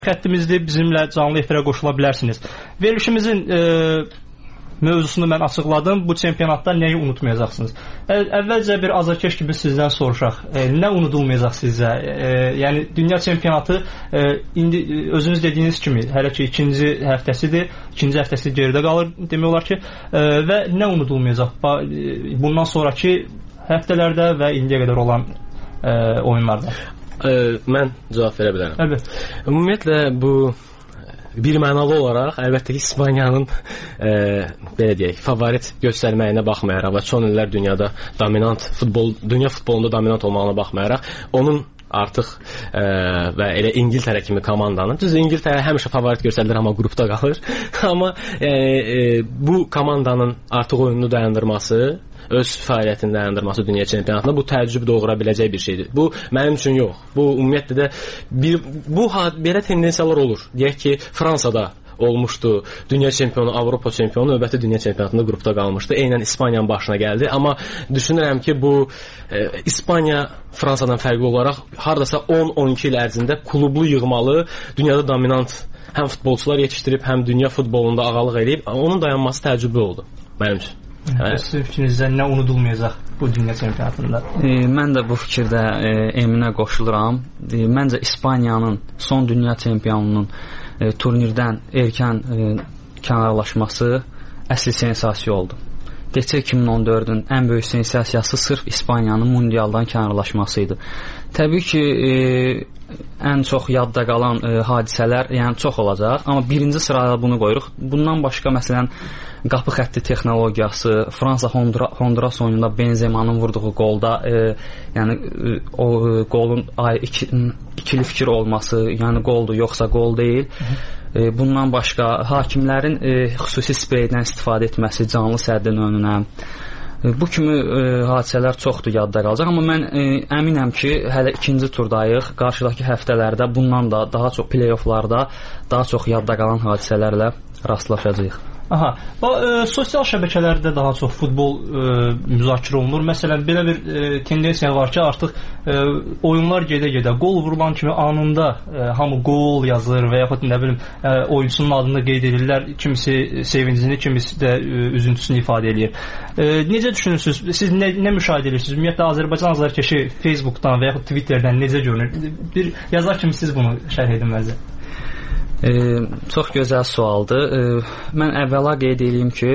Xəttimizdə bizimlə canlı efirə qoşula bilərsiniz. Verilişimizin mövzusunu mən açıqladım. Bu çempionatda nəyi unutmayacaqsınız? Əvvəlcə bir azarkeş kimi sizdən soruşaq. Nə unudulmayacaq sizə? Yəni dünya çempionatı indi özünüz dediyiniz kimi hələ ki ikinci həftəsi geridə qalır demək olar ki, və nə unudulmayacaq? Bundan sonraki həftələrdə və indiyə qədər olan oyunlarda. Mən cavab verə bilərəm. Əlbəttə. Ümumiyyətlə bu birmənalı olaraq əlbəttə ki İspaniyanın belə deyək, favorit göstərməyinə baxmayaraq və son illər dünya futbolunda dominant olmağına baxmayaraq onun artıq və elə İngiltərə kimi komandanın, düz İngiltərə həmişə favorit göstərilir, amma qrupda qalır. Amma bu komandanın artıq oyununu dayandırması, öz fəaliyyətini dayandırması dünya çempionatında bu təəccüb doğura biləcək bir şeydir. Bu mənim üçün yox. Bu ümumiyyətlə də belə tendensiyalar olur. Deyək ki, Fransada olmuşdu. Dünya çempionu, Avropa çempionu növbəti dünya çempionatında qrupda qalmışdı. Eynən İspaniyanın başına gəldi. Amma düşünürəm ki, bu İspaniya Fransadan fərqli olaraq hardasa 10-12 il ərzində klublu yığmalı, dünyada dominant həm futbolçular yetişdirib, həm dünya futbolunda ağalıq edib, onun dayanması təəccüblü oldu mənim üçün. Sizin fikrinizdə nə unudulmayacaq bu dünya çempionatında? Mən də bu fikirdə Eminə qoşuluram. Məncə İspaniyanın son dünya çempionunun turnirdən erkən kənarlaşması əsl sensasiya oldu. Keçən 2014-ün ən böyük sensasiyası sırf İspaniyanın mundialdan kənarlaşması idi. Təbii ki, ən çox yadda qalan hadisələr yəni çox olacaq, amma birinci sırada bunu qoyuruq. Bundan başqa məsələn qapı xətti texnologiyası, Fransa Honduras oyununda Benzemanın vurduğu qolda yəni o qolun ikili fikir olması, yəni qoldur yoxsa qol deyil. Bundan başqa hakimlərin xüsusi spreydən istifadə etməsi canlı səddin önünə. Bu kimi hadisələr çoxdur yadda qalacaq, amma mən əminəm ki, hələ ikinci turdayıq. Qarşıdakı həftələrdə bundan da daha çox play-offlarda daha çox yadda qalan hadisələrlə rastlaşacağıq. Aha, sosial şəbəkələrdə daha çox futbol müzakirə olunur. Məsələn, belə bir tendensiya var ki, artıq oyunlar gedə-gedə qol vurulan kimi anında hamı qol yazır və yaxud nə bilim oyunçunun adını qeyd edirlər. Kimisi sevincini, kimisi də üzüntüsünü ifadə edir. Necə düşünürsünüz? Siz nə müşahidə edirsiniz? Ümumiyyətlə Azərbaycan azarkeşi Facebookdan və yaxud Twitterdən necə görünür? Bir yazar kimi siz bunu şərh edin məncə. Çox gözəl sualdır. Mən əvvəla qeyd edeyim ki,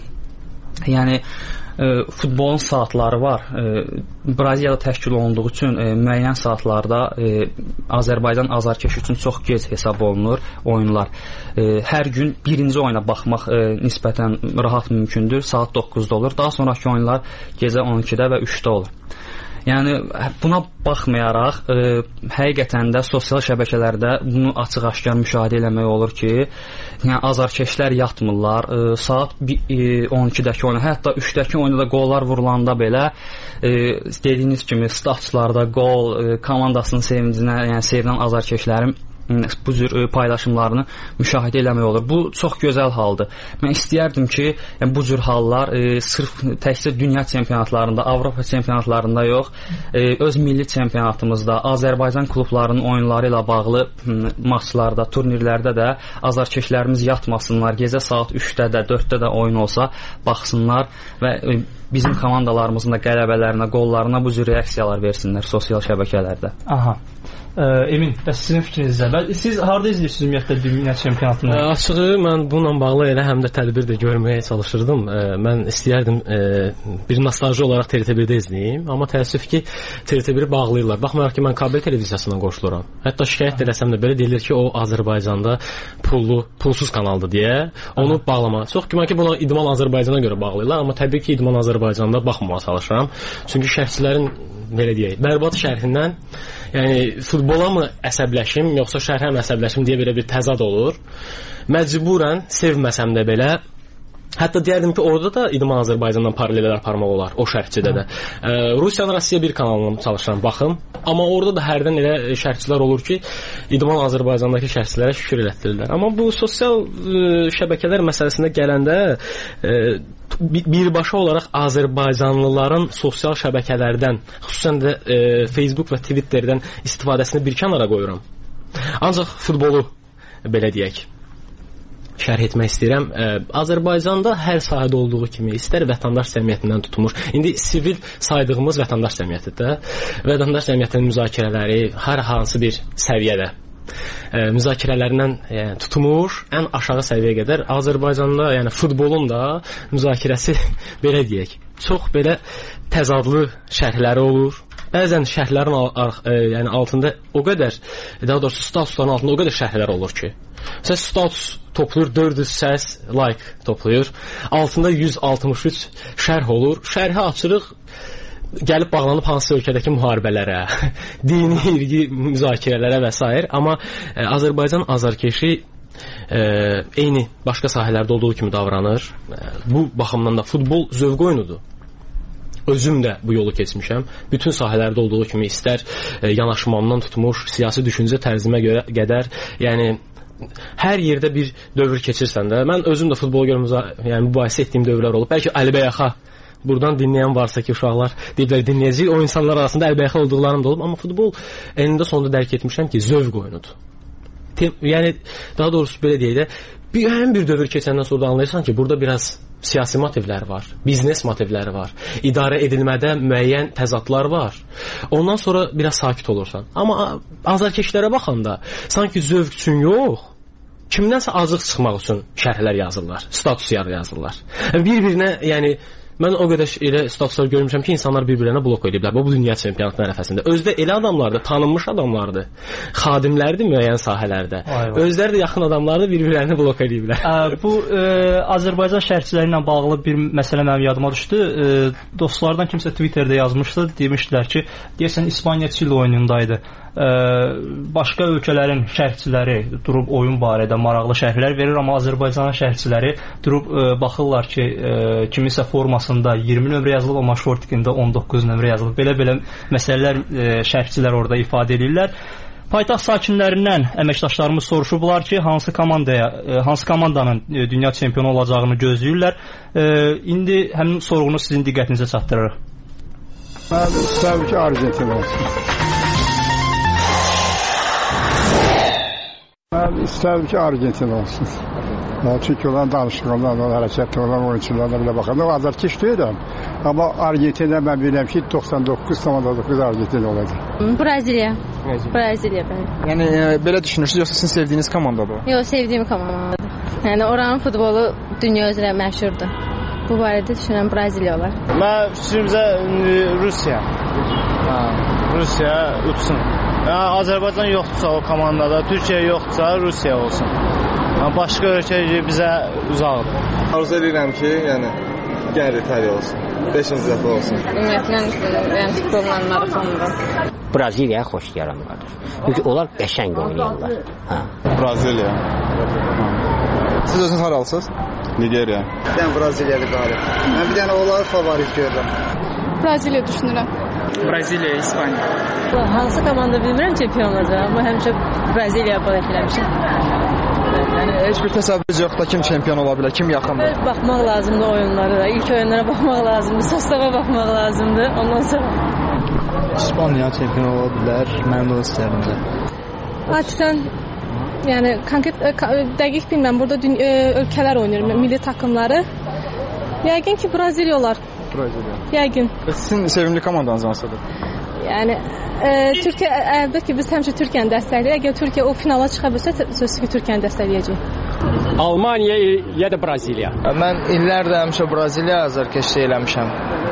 yəni futbolun saatları var. Braziliyada təşkil olunduğu üçün müəyyən saatlarda Azərbaycan azarkeşi üçün çox gec hesab olunur oyunlar. Hər gün birinci oyuna baxmaq nisbətən rahat mümkündür. Saat 9-da olur. Daha sonraki oyunlar gecə 12-də və 3-də olur. Yəni buna baxmayaraq həqiqətən də sosial şəbəkələrdə bunu açıq-aşkar müşahidə eləmək olur ki, yəni azarkeşlər yatmırlar. Saat 12-dəki oyuna, hətta 3-dəki oyunda da qollar vurulanda belə dediyiniz kimi staçlarda qol, komandasının sevincinə, yəni sevinən azarkeşlərin bu cür paylaşımlarını müşahidə eləmək olur. Bu çox gözəl haldır. Mən istəyərdim ki, yəni, bu cür hallar sırf təkcə dünya çempionatlarında, Avropa çempionatlarında yox, öz milli çempionatımızda, Azərbaycan klublarının oyunları ilə bağlı maçlarda, turnirlərdə də azarkeşlərimiz yatmasınlar. Gecə saat 3-də də, 4-də də oyun olsa baxsınlar və bizim komandalarımızın da qələbələrinə, qollarına bu cür reaksiyalar versinlər sosial şəbəkələrdə. Aha. Emin, bəs sizin fikrinizdə? Siz harda izləyirsiniz ümumiyyətlə dünya çempionatını? Açığı mən bununla bağlı elə həm də tədbir də görməyə çalışırdım. Mən istəyərdim bir nostalji olaraq TRT1-də izləyim, amma təəssüf ki, TRT1-i bağlayırlar. Baxmayaraq ki, mən kabel televiziyasından qoşuluram. Hətta şikayət eləsəm də belə deyilir ki, o Azərbaycanda pulsuz kanaldır deyə onu bağlama. Çox güman ki, bunu İdman Azərbaycana görə bağlayırlar, amma təbii ki, İdman Azərbaycanda baxmamağa çalışıram. Çünki şərhçilərin belə deyək, bərbad şərhindən, yəni futbola mı əsəbləşim, yoxsa şərhə mi əsəbləşim deyə belə bir təzad olur. Məcburən sevməsəm də belə, hətta deyərdim ki, orada da İdman Azərbaycandan paralellər aparmaq olar, o şərhçidə də. Rusiyanın Rusiya 1 kanalına çalışıram, baxım. Amma orada da hərdən elə şərhçilər olur ki, İdman Azərbaycandakı şərhçilərə şükür elətdirirlər. Amma bu sosial şəbəkələr məsələsində gələndə birbaşa olaraq Azərbaycanlıların sosial şəbəkələrdən, xüsusən də Facebook və Twitterdən istifadəsini bir kənara qoyuram. Ancaq futbolu belə deyək şərh etmək istəyirəm. Azərbaycanda hər sahədə olduğu kimi istər vətəndaş cəmiyyətindən tutmuş, indi sivil saydığımız vətəndaş cəmiyyətidir. Vətəndaş cəmiyyətinin müzakirələri hər hansı bir səviyyədə müzakirələrindən tutmuş ən aşağı səviyyəyə qədər Azərbaycanda, yəni futbolun da müzakirəsi belə deyək, çox belə təzadlı şərhləri olur. Bəzən şərhlərin yəni altında o qədər, daha doğrusu statusların altında o qədər şərhlər olur ki, məsələn status toplayır 400 səs, like toplayır, altında 163 şərh olur. Şərhi açırıq, gəlib bağlanıb hansı ölkədəki müharibələrə, dini, irqi müzakirələrə və s. Amma Azərbaycan azarkeşi eyni başqa sahələrdə olduğu kimi davranır. Bu baxımdan da futbol zövq oyunudur. Özüm də bu yolu keçmişəm. Bütün sahələrdə olduğu kimi istər yanaşmamdan tutmuş, siyasi düşüncə tərzimə görə qədər, yəni hər yerdə bir dövr keçirsən də, mən özüm də futbol görə yəni mübahisə etdiyim dövrlər olub. Bəlkə Əlibəyaxa buradan dinləyən varsa ki, uşaqlar deyiblər dinləyəcək, o insanlar arasında Əlibəyaxa olduqlarım da olub, amma futbol enində sonunda dərk etmişəm ki, zövq oyunudur. Yəni daha doğrusu belə deyək də, həmin bir dövr keçəndən sonra anlayırsan ki, burada biraz siyasi motivlər var, biznes motivləri var, idarə edilmədə müəyyən təzadlar var. Ondan sonra biraz sakit olursan. Amma azarkeşlərə baxanda sanki zövq üçün yox, kimdənsə azıq çıxmaq üçün şərhlər yazırlar, status yazırlar. Bir-birinə, yəni mən o qədər elə statuslar görmüşəm ki, insanlar bir-birinə blok ediblər bu dünya çempionatının ərəfəsində. Özdə elə adamlardır, tanınmış adamlardır, xadimlərdir müəyyən sahələrdə. Özləri də yaxın adamlardır, bir-birlərini blok ediblər. Bu Azərbaycan şərhçiləri ilə bağlı bir məsələ mənim yadıma düşdü. Dostlardan kimsə Twitterdə yazmışdı, demişdilər ki, deyəsən İspaniya Çili oyunundaydı. Başqa ölkələrin şərhçiləri durub oyun barədə maraqlı şərhlər verir, amma Azərbaycanın şərhçiləri durub baxırlar ki, kimisə formasında 20 nömrə yazılıb, amma şortikində 19 nömrə yazılıb. Belə-belə məsələlər şərhçilər orada ifadə edirlər. Paytaxt sakinlərindən əməkdaşlarımız soruşublar ki, hansı komandanın dünya çempionu olacağını gözləyirlər. İndi həmin sorğunu sizin diqqətinizə çatdırırıq. Mən istəyirəm ki, Argentina olsun. Mən istəyirəm ki, Argentina olsun. Çünki olan danışıqlardan, olan hərəkətdə olan oyunçularına belə baxanda o azarkeş deyirəm. Amma Argentina mən bilirəm ki, 99,9 Argentina olacaq. Braziliya. Braziliya bəli. Yəni belə düşünürsünüz, yoxsa sizin sevdiyiniz komandadır? Yox, sevdiyim komandadır. Yəni oranın futbolu dünya üzrə məşhurdur. Bu barədə düşünürəm Braziliya olar. Mən fikrimcə Rusiya. Rusiya uçsun. Azərbaycan yoxdursa o komandada, Türkiyə yoxdursa Rusiya olsun. Başqa ölkə bizə uzaqdır. Arzu edirəm ki, yəni gəlir İtaliya olsun. 5-ci dəfə olsun. Ümumiyyətlə, yəni futbolla maratondur. Braziliyaya xoş gəlirəm qardaş. Çünki onlar qəşəng oynayırlar. Braziliya. Siz özünüz haralısınız? Nigeriya. Mən Braziliyalı qalib. Mən bir dənə onları favorit görürəm. Braziliya düşünürəm. Braziliya, İspaniya. Hansı komanda bilmirəm çempion olacaq, amma həmişə Braziliya baş eləmişəm. Yəni heç bir təsəvvür yoxdur da kim çempion ola bilər, kim yaxındır. Baxmaq lazımdır oyunlara da, ilk oyunlara baxmaq lazımdır, sostava baxmaq lazımdır. Ondan sonra İspaniya çempion ola bilər, mən də istəyirəm. Adətən yəni konkret dəqiq bilmirəm, burada ölkələr oynayır, milli takımları. Yəqin ki Braziliya olar. Braziliya. Yəqin. Sizin sevimli komandanız hansıdır? Yəni Türkiyə əlbəttə ki biz həmişə Türkiyəni dəstəkləyirik. Əgər Türkiyə o finala çıxa bilsə, sözsüz ki Türkiyəni dəstəkləyəcək. Almaniya ya da Braziliya. Mən illərdir həmişə Braziliya azarkeşlik eləmişəm.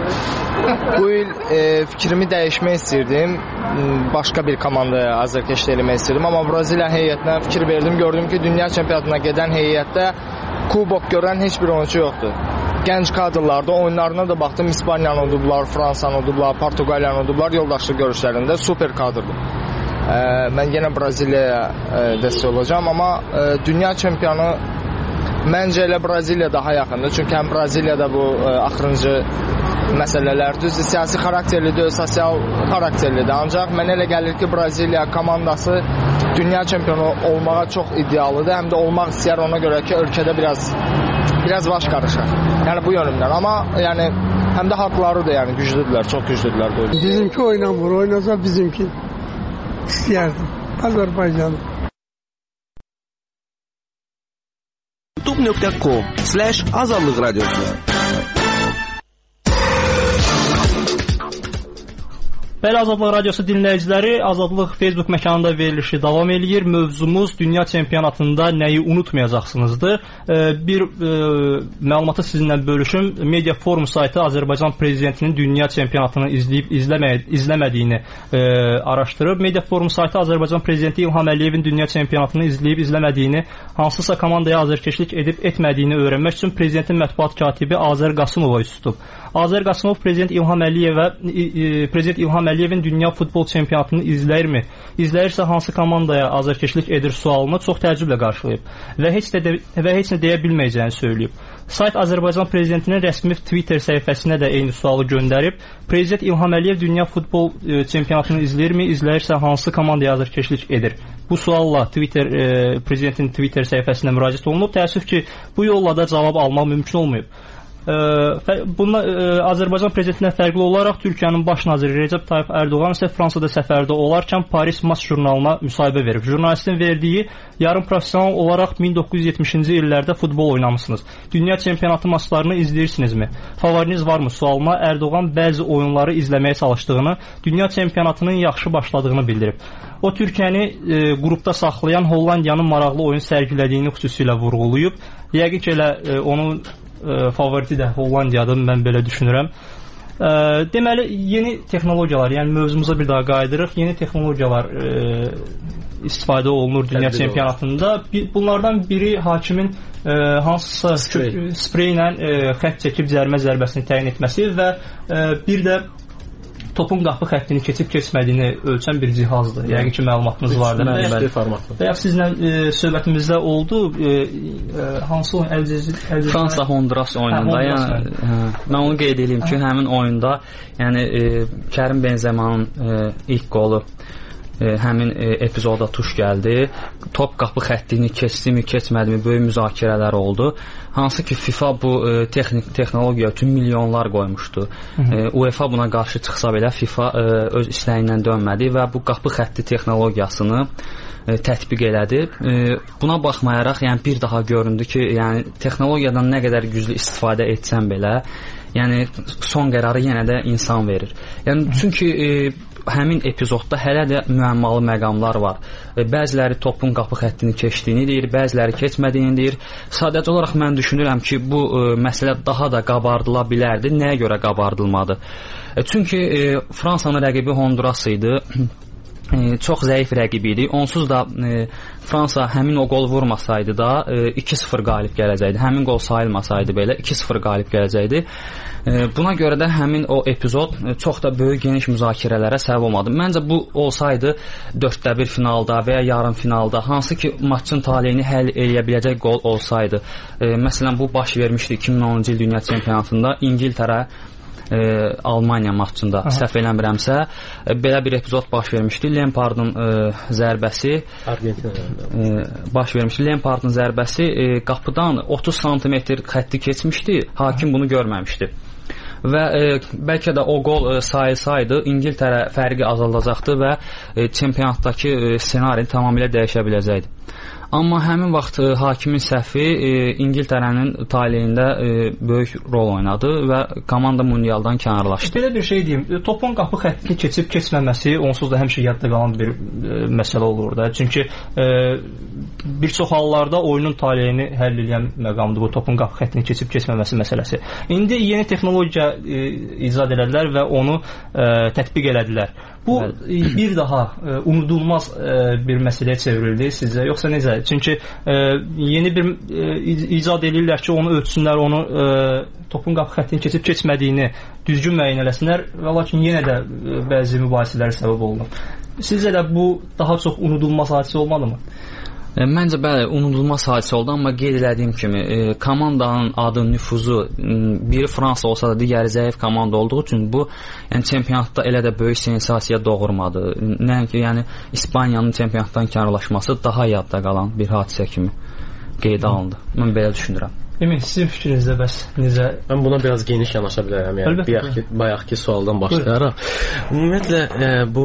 Bu il fikrimi dəyişmək istirdim. Başqa bir komandaya azarkeşlik eləmək istirdim, amma Braziliya heyətinə fikir verdim, gördüm ki, dünya çempionatına gedən heyətdə kubok görən heç bir oyunçu yoxdur. Gənc kadrlarda oyunlarına da baxdım, İspaniyanı udublar, Fransanı udublar, Portuqaliyanı udublar, yoldaşlıq görüşlərində super kadrdır. Mən yenə Braziliyaya dəstək olacağam, amma dünya çempionu məncə elə Braziliya daha yaxındır. Çünki həm Braziliyada bu axırıncı məsələlər düzdür, siyasi xarakterlidir, sosial xarakterlidir. Ancaq mənə elə gəlir ki, Braziliya komandası dünya çempionu olmağa çox iddialıdır. Həm də olmaq istəyər, ona görə ki, ölkədə biraz baş qarışır. Yəni bu yönümdən. Amma yəni həm də haqlarıdır, yəni güclüdürlər, çox güclüdürlər. Bizimki oynamır, oynasa bizimki istəyərdim. Azərbaycan. youtube.com/azadlıq radiosu. Bəli, Azadlıq Radiosu dinləyiciləri, Azadlıq Facebook məkanında verilişi davam eləyir. Mövzumuz dünya çempionatında nəyi unutmayacaqsınızdır. Bir məlumatı sizinlə bölüşüm. Media Forum saytı Azərbaycan prezidentinin dünya çempionatını izləyib izləmədiyini araşdırıb. Media Forum saytı Azərbaycan prezidenti İlham Əliyevin dünya çempionatını izləyib izləmədiyini, hansısa komandaya azərkeşlik edib etmədiyini öyrənmək üçün prezidentin mətbuat katibi Azər Qasımova üst tutub. Azər Qasımov prezident İlham Əliyevin dünya futbol çempionatını izləyirmi? İzləyirsə hansı komandaya azərkeşlik edir sualını çox təəccüblə qarşılayıb və heç nə deyə bilməyəcəyini söyləyib. Sayt Azərbaycan prezidentinin rəsmi Twitter səhifəsinə də eyni sualı göndərib. Prezident İlham Əliyev dünya futbol çempionatını izləyirmi? İzləyirsə hansı komandaya azərkeşlik edir? Bu sualla prezidentin Twitter səhifəsinə müraciət olunub. Təəssüf ki, bu yolla da cavab almaq mümkün olmayıb. Azərbaycan prezidentindən fərqli olaraq Türkiyənin baş naziri Recep Tayyip Erdoğan isə Fransada səfərdə olarkən Paris Match jurnalına müsahibə verib. Jurnalistin verdiyi yarım professional olaraq 1970-ci illərdə futbol oynamısınız. Dünya çempionatı maçlarını izləyirsinizmi? Favoriniz varmı? Sualına Erdoğan bəzi oyunları izləməyə çalışdığını, dünya çempionatının yaxşı başladığını bildirib. O Türkiyəni qrupda saxlayan Hollandiyanın maraqlı oyun sərgilədiyini xüsusilə vurğulayıb. Yəqin ki, elə onun favoriti də Hollandiyadır, mən belə düşünürəm. Deməli, yeni texnologiyalar, yəni mövzumuza bir daha qayıdırıq. Yeni texnologiyalar istifadə olunur dünya çempionatında. Bunlardan biri hakimin hansısa sprey ilə xətt çəkib cərimə zərbəsini təyin etməsi və bir də topun qapı xəttini keçib keçmədiyini ölçən bir cihazdır. Yəqin ki, məlumatınız vardır. Bayaq sizlə söhbətimizdə oldu. Hansı oyun? Fransa Honduras oyununda. Mən onu qeyd edeyim ki, həmin oyunda Kərim Benzəmanın ilk qolu həmin epizoda tuş gəldi. Top qapı xəttini keçdimi, keçmədimi böyük müzakirələr oldu. Hansı ki FIFA bu texnologiya üçün milyonlar qoymuşdu. UEFA buna qarşı çıxsa belə FIFA öz istəyindən dönmədi və bu qapı xətti texnologiyasını tətbiq elədi. Buna baxmayaraq, bir daha göründü ki, texnologiyadan nə qədər güclü istifadə etsən belə, son qərarı yenə də insan verir. Çünki həmin epizodda hələ də müəmmalı məqamlar var. Bəziləri topun qapı xəttini keçdiyini deyir, bəziləri keçmədiyini deyir. Sadəcə olaraq mən düşünürəm ki, bu məsələ daha da qabardıla bilərdi. Nəyə görə qabardılmadı? Çünki Fransanın rəqibi Honduras idi. Çox zəif rəqib idi. Onsuz da Fransa həmin o qol vurmasaydı da 2-0 qalib gələcəkdi. Həmin qol sayılmasaydı belə 2-0 qalib gələcəkdi. Buna görə də həmin o epizod çox da böyük geniş müzakirələrə səbəb olmadı. Məncə bu olsaydı 4-1 finalda və ya yarım finalda, hansı ki maçın taleyini həll eləyə biləcək qol olsaydı. Məsələn, bu baş vermişdi 2010-cu il dünya çempionatında İngiltərə Almaniya maçında, səhv eləmirəmsə, belə bir epizod baş vermişdi. Lampardın zərbəsi baş vermişdi. Lampardın zərbəsi qapıdan 30 sm xətti keçmişdi. Hakim bunu görməmişdi. Və bəlkə də o qol sayılsaydı İngiltərə fərqi azaldacaqdı və çempionatdakı ssenari tamamilə dəyişə biləcəkdi. Amma həmin vaxt hakimin səhvi İngiltərənin taleyində böyük rol oynadı və komanda mundialdan kənarlaşdı. Belə bir şey deyim, topun qapı xəttini keçib keçməməsi onsuz da həmişə yadda qalan bir məsələ olur da. Çünki bir çox hallarda oyunun taleyini həll edən məqamdır bu topun qapı xəttini keçib keçməməsi məsələsi. İndi yeni texnologiya icad elədilər və onu tətbiq elədilər. Bu bir daha unudulmaz bir məsələyə çevrildi sizcə, yoxsa necə? Çünki yeni bir icad edirlər ki, onu ölçsünlər, onu topun qapı xəttini keçib keçmədiyini düzgün müəyyən eləsinlər və lakin yenə də bəzi mübahisələrə səbəb oldu. Sizcə də bu daha çox unudulmaz hadisə olmalımı? Məncə bəli, unudulmaz hadisə oldu, amma qeyd elədiyim kimi komandanın adı, nüfuzu biri Fransa olsa da digəri zəif komanda olduğu üçün bu çempionatda elə də böyük sensasiya doğurmadı. Nəinki İspaniyanın çempionatdan kənarlaşması daha yadda qalan bir hadisə kimi qeydə alındı. Mən belə düşünürəm. Emin, sizin fikrinizdə bəs necə? Mən buna biraz geniş yanaşa bilərəm. Yəni bayaqki sualdan başlayaraq. Ümumiyyətlə bu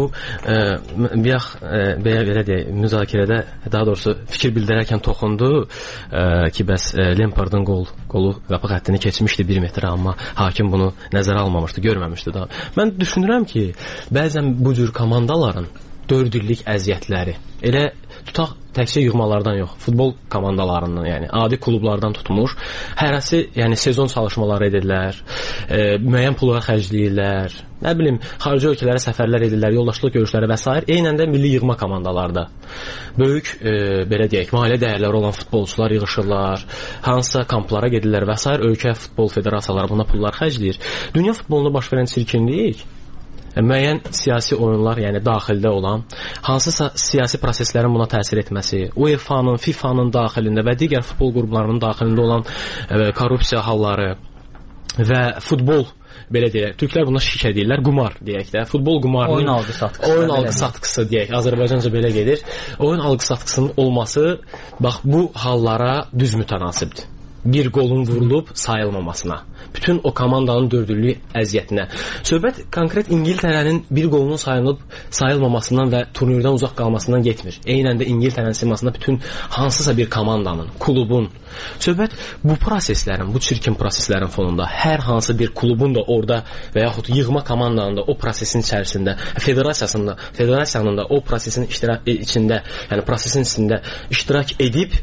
belə deyək, müzakirədə daha doğrusu fikir bildirərkən toxundu ki, bəs Lampardın qolu qapı xəttini keçmişdi 1 metr, amma hakim bunu nəzərə almamışdı, görməmişdi da. Mən düşünürəm ki, bəzən bu cür komandaların 4 illik əziyyətləri elə tutaq təkcə yığmalardan yox, futbol komandalarından, yəni adi klublardan tutmuş, hərəsi, yəni sezon çalışmaları edirlər, müəyyən pullar xərcləyirlər, nə bilim, xarici ölkələrə səfərlər edirlər, yoldaşlıq görüşləri və s. Eynən də milli yığma komandalarda böyük, belə deyək, maliyyə dəyərləri olan futbolçular yığışırlar, hansısa kamplara gedirlər və s. Ölkə futbol federasiyaları buna pullar xərcləyir. Dünya futbolunda baş verən çirkinlik müəyyən siyasi oyunlar, yəni daxildə olan, hansısa siyasi proseslərin buna təsir etməsi, UEFA-nın, FIFA-nın daxilində və digər futbol qruplarının daxilində olan korrupsiya halları və futbol, belə deyək, türklər buna şikə deyirlər, qumar deyək də, futbol qumarının oyun algı satqısı deyək, Azərbaycanca belə gedir. Oyun algı satqısının olması bax bu hallara düz mütənasibdir. Bir qolun vurulub sayılmamasına, bütün o komandanın dördüllük əziyyətinə. Söhbət konkret İngiltərənin bir qolunun sayılmamasından və turnirdən uzaq qalmasından getmir. Eynən də İngiltərənin simasında bütün hansısa bir komandanın, klubun. Söhbət bu proseslərin, bu çirkin proseslərin fonunda hər hansı bir klubun da orada və yaxud yığma komandanın da o prosesin içərisində, federasiyanın da o prosesin içində, yəni prosesin içində iştirak edib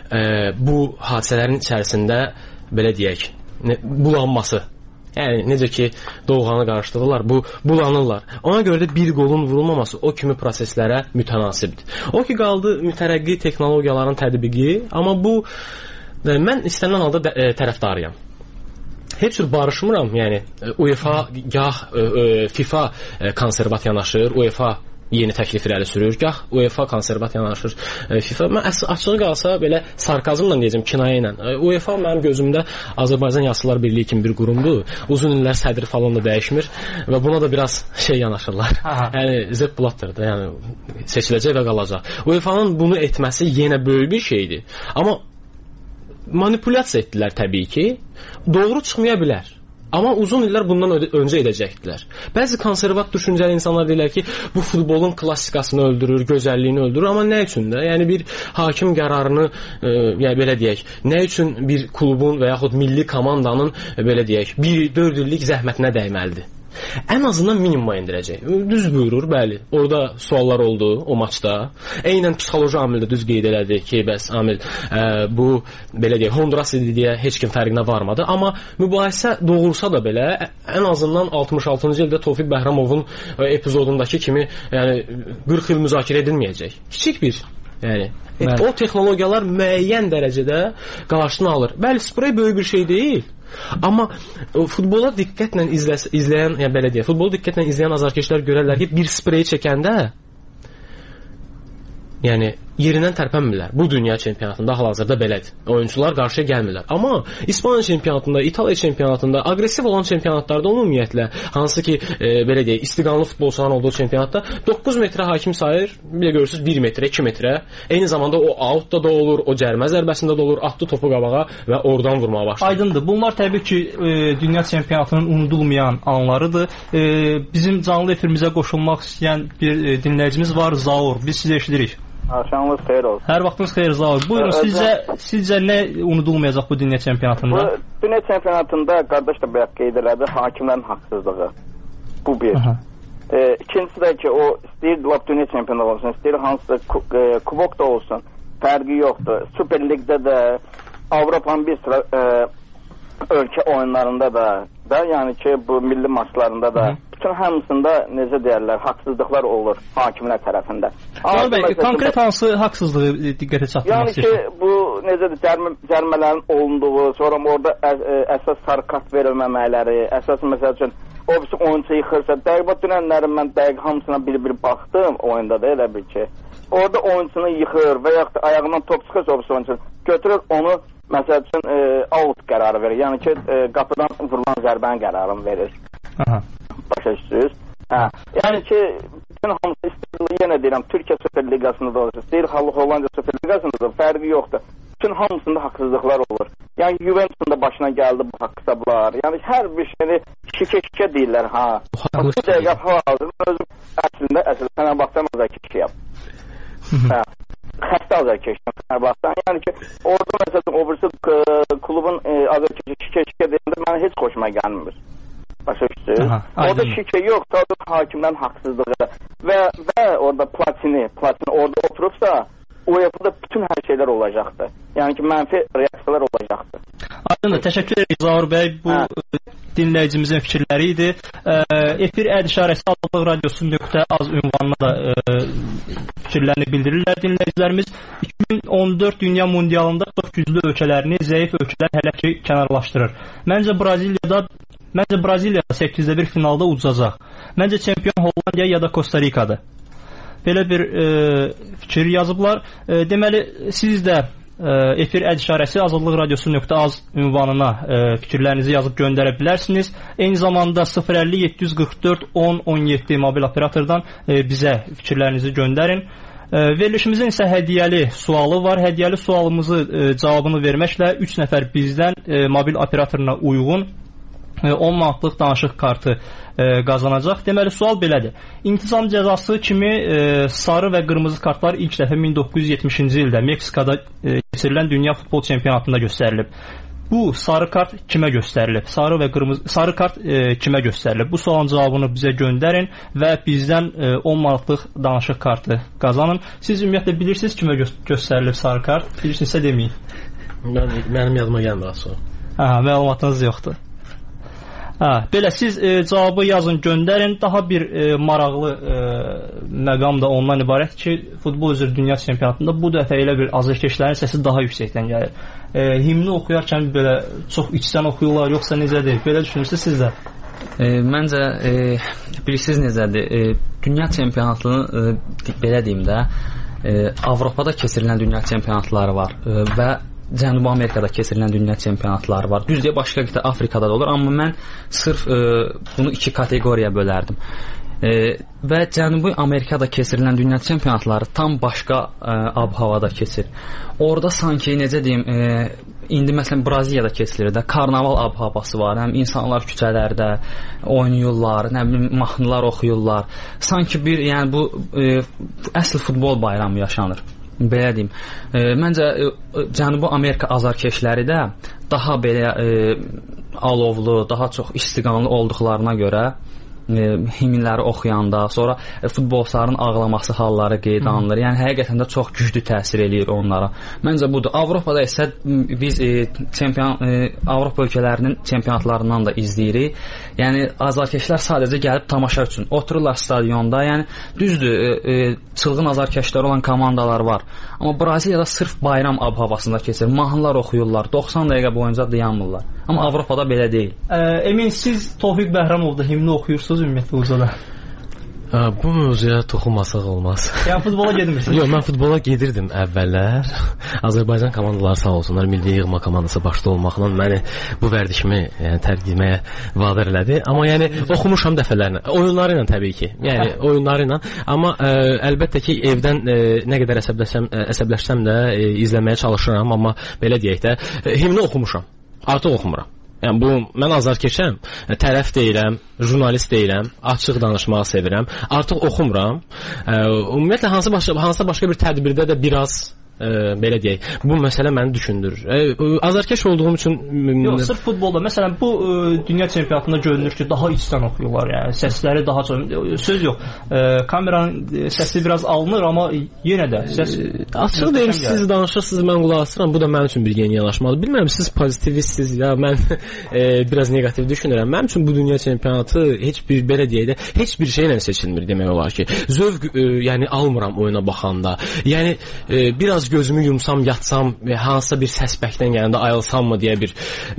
bu hadisələrin içərisində, belə deyək, bulanması. Yəni necə ki doğanı qarışdırırlar, bulanırlar. Ona görə də bir qolun vurulmaması o kimi proseslərə mütənasibdir. O ki qaldı mütərəqqi texnologiyaların tətbiqi, amma bu mən istənilən halda tərəfdarıyam. Heç cür barışmıram, yəni UEFA gah FIFA konservat yanaşır, UEFA yeni təklif irəli sürür, gah UEFA konservat yanaşır FIFA. Mən açığı qalsa belə sarkazmla deyəcəm, kinayə ilə. UEFA mənim gözümdə Azərbaycan Yaşlılar Birliyi kimi bir qurumdur. Uzun illər sədri falan da dəyişmir və buna da biraz yanaşırlar. Yəni Sepp Blatter'dır, yəni seçiləcək və qalacaq. UEFA-nın bunu etməsi yenə böyük bir şeydir. Amma manipulyasiya etdilər təbii ki. Doğru çıxmaya bilər. Amma uzun illər bundan öncə edəcəkdilər. Bəzi konservat düşüncəli insanlar deyirlər ki, bu futbolun klassikasını öldürür, gözəlliyini öldürür. Amma nə üçün də? Yəni bir hakim qərarını, yəni belə deyək, nə üçün bir klubun və yaxud milli komandanın belə deyək, 4 illik zəhmətinə dəyməlidir? Ən azından minimuma endirəcək. Düz buyurur, bəli. Orada suallar oldu o maçda. Eynən psixoloji amildə düz qeyd elədi ki, bəs amil bu belə deyək, Honduras idi deyə heç kim fərqinə varmadı. Amma mübahisə doğursa da belə, ən azından 66-cı ildə Tofiq Bəhramovun epizodundakı kimi, yəni 40 il müzakirə edilməyəcək. Kiçik bir, yəni o texnologiyalar müəyyən dərəcədə qarşısını alır. Bəli, sprey böyük bir şey deyil. Amma futbola diqqətlə izləyən, yəni belə deyək, futbolu diqqətlə izləyən azarkeşlər görərlər ki, bir spreyi çəkəndə yəni yerindən tərpənmirlər. Bu dünya çempionatında hal-hazırda belədir. Oyunçular qarşıya gəlmirlər. Amma İspaniya çempionatında, İtaliya çempionatında, aqressiv olan çempionatlarda ümumiyyətlə, hansı ki, belə deyək, istiqanlı futbolçuların olduğu çempionatda 9 metrə hakim sayır, bir də görürsünüz 1 metrə, 2 metrə. Eyni zamanda o outda da olur, o cərmə zərbəsində də olur, atdı topu qabağa və oradan vurmağa başlayır. Aydındır. Bunlar təbii ki, dünya çempionatının unudulmayan anlarıdır. Bizim canlı efirimizə qoşulmaq istəyən bir dinləyicimiz var, Zaur. Biz sizi eşidirik. Axşamınız xeyir olsun. Hər vaxtınız xeyir, Zaur. Buyurun, sizcə nə unudulmayacaq bu dünya çempionatında? Bu dünya çempionatında qardaş da bayaq qeyd elədi, hakimlərin haqsızlığı. Bu bir. İkincisi də ki, o istəyir lap dünya çempionatı olsun, istəyir hansısa kubok da olsun, fərqi yoxdur. Süper Ligdə də, Avropanın bir sıra ölkə oyunlarında da, yəni ki, bu milli maçlarında da, bütün hamısında necə deyərlər, haqsızlıqlar olur hakimlər tərəfində. Konkret hansı haqsızlığı diqqətə çatdırmaq istəyirsən? Yəni ki, bu necədir, cərmələrin olunduğu, sonra orada əsas sarı kart verilməmələri, əsas məsəl üçün, o birisi oyuncu yıxırsa, dəqiq dünənlərin mən dəqiq hamısına bir baxdım oyunda da elə bil ki, orada oyuncunu yıxır və yaxud da ayağından top çıxırsa o birisi oyuncu götürür onu, məsəl üçün out qərarı verir. Yəni ki, qapıdan vurulan zərbənin qərarını verir. Başa düşürsünüz? Yəni ki, bütün hamısı istəyir, yenə deyirəm, Türkiyə Süper Liqasında da olsun, istəyir Hollandiya Süper Liqasında da fərqi yoxdur. Bütün hamısında haqsızlıqlar olur. Yəni Juventus'un da başına gəldi bu hesablar. Yəni hər bir şeyini şikə deyirlər ha. Bu dəqiqə hal-hazırda özüm əslində Fenerbahçe'nin azarkeşiyəm. Hə. Xəstə azarkeşiyəm Fenerbahçe'nin. Yəni ki, orada məsələn o birisi klubun azarkeşi şikə deyəndə mənə heç xoşuma gəlmir. Başa düşdünüz? Orada şikə yox, sadəcə hakimdən haqsızlığı və orada Platini orada oturubsa UEFA'da bütün hər şeylər olacaqdır. Yəni ki, mənfi reaksiyalar olacaqdır. Aydındır, təşəkkür edirik Zaur bəy. Bu dinləyicimizin fikirləri idi. Efir ədişarəsi Azadlıq Radiosu.az ünvanına da fikirlərini bildirirlər dinləyicilərimiz. 2014 Dünya Mundialında çox güclü ölkələrini zəif ölkələr hələ ki kənarlaşdırır. Məncə Braziliya 8-də 1 finalda udacaq. Məncə çempion Hollandiya ya da Costa Rica'dır. Belə bir fikir yazıblar. Deməli, siz də efir ədişarəsi Azadlıq Radiosu.az ünvanına fikirlərinizi yazıb göndərə bilərsiniz. Eyni zamanda 050-744-10-17 mobil operatordan bizə fikirlərinizi göndərin. Verilişimizin isə hədiyyəli sualı var. Hədiyyəli sualımızı cavabını verməklə 3 nəfər bizdən mobil operatoruna uyğun 10 manatlıq danışıq kartı qazanacaq. Deməli, sual belədir. İntizam cəzası kimi sarı və qırmızı kartlar ilk dəfə 1970-ci ildə Meksikada keçirilən Dünya Futbol Çempionatında göstərilib. Bu sarı kart kimə göstərilib? Sarı kart kimə göstərilib? Bu sualın cavabını bizə göndərin və bizdən 10 manatlıq danışıq kartı qazanın. Siz ümumiyyətlə bilirsiniz kimə göstərilib sarı kart? Bilirsinizsə deməyin. Mənim yadıma gəlmir sonra. Məlumatınız yoxdur. Belə siz cavabı yazın, göndərin. Daha bir maraqlı məqam da ondan ibarət ki, futbol üzrə dünya çempionatında bu dəfə elə bir azərkeşlərin səsi daha yüksəkdən gəlir. Himni oxuyarkən belə çox içdən oxuyurlar, yoxsa necədir? Belə düşünürsünüz siz də? Məncə bilirsiniz necədir? Dünya çempionatını belə deyim də, Avropada keçirilən dünya çempionatları var və Cənubi Amerikada keçirilən dünya çempionatları var. Düzdür, başqa qitə Afrikada da olur, amma mən sırf bunu 2 kateqoriyaya bölərdim. Və Cənubi Amerikada keçirilən dünya çempionatları tam başqa ab-havada keçir. Orada sanki necə deyim, indi məsələn Braziliyada keçilir də, karnaval ab-havası var. Həm insanlar küçələrdə oynayırlar, nə bilim mahnılar oxuyurlar. Sanki bir, yəni bu əsl futbol bayramı yaşanır. Belə deyim. Məncə Cənubi Amerika azarkeşləri də daha belə alovlu, daha çox istiqamlı olduqlarına görə himnləri oxuyanda, sonra futbolçuların ağlaması halları qeyd alınır. Yəni həqiqətən də çox güclü təsir eləyir onlara. Məncə budur. Avropada isə biz Avropa ölkələrinin çempionatlarından da izləyirik. Yəni azarkeşlər sadəcə gəlib tamaşa üçün otururlar stadionda. Yəni düzdür, çılğın azarkeşlər olan komandalar var. Amma Braziliyada sırf bayram ab-havasında keçir. Mahnılar oxuyurlar. 90 dəqiqə boyunca dayanmırlar. Amma Avropada belə deyil. Emin, siz Tofiq Bəhramovda himni oxuyursunuz ümumiyyətlə ucada? Bu mövzuya toxunmasaq olmaz. Yəni futbola gedmirsiniz? Yox, mən futbola gedirdim əvvəllər. Azərbaycan komandaları sağ olsunlar, milli yığma komandası başda olmaqla məni bu vərdişimi tərk etməyə vadar elədi. Amma yəni oxumuşam dəfələrlə. Oyunları ilə təbii ki. Yəni oyunları ilə. Amma əlbəttə ki evdən nə qədər əsəbləşsəm də izləməyə çalışıram, amma belə deyək də himni oxumuşam. Artıq oxumuram. Yəni bu mən azarkeşəm, tərəf deyiləm, jurnalist deyiləm, açıq danışmağı sevirəm. Artıq oxumuram. Ümumiyyətlə hansısa başqa bir tədbirdə də biraz belə deyək, bu məsələ məni düşündürür. Azarkeş olduğum üçün yox, sırf futbolda məsələn bu dünya çempionatında görünür ki, daha içdən oxuyurlar, yəni səsləri daha çox, söz yox, kameranın səsi biraz alınır, amma yenə də səs açıq deyim, siz danışırsınız, mən qulaq asıram, bu da mənim üçün bir yeni yanaşmadır. Bilmirəm, siz pozitivsiniz ya, mən biraz negativ düşünürəm. Mənim üçün bu dünya çempionatı heç bir belə deyək də, heç bir şeylə seçilmir demək olar ki. Zövq yəni almıram oyuna baxanda. Yəni biraz gözümü yumsam, yatsam və hansısa bir səsbəkdən gələndə ayılsammı deyə bir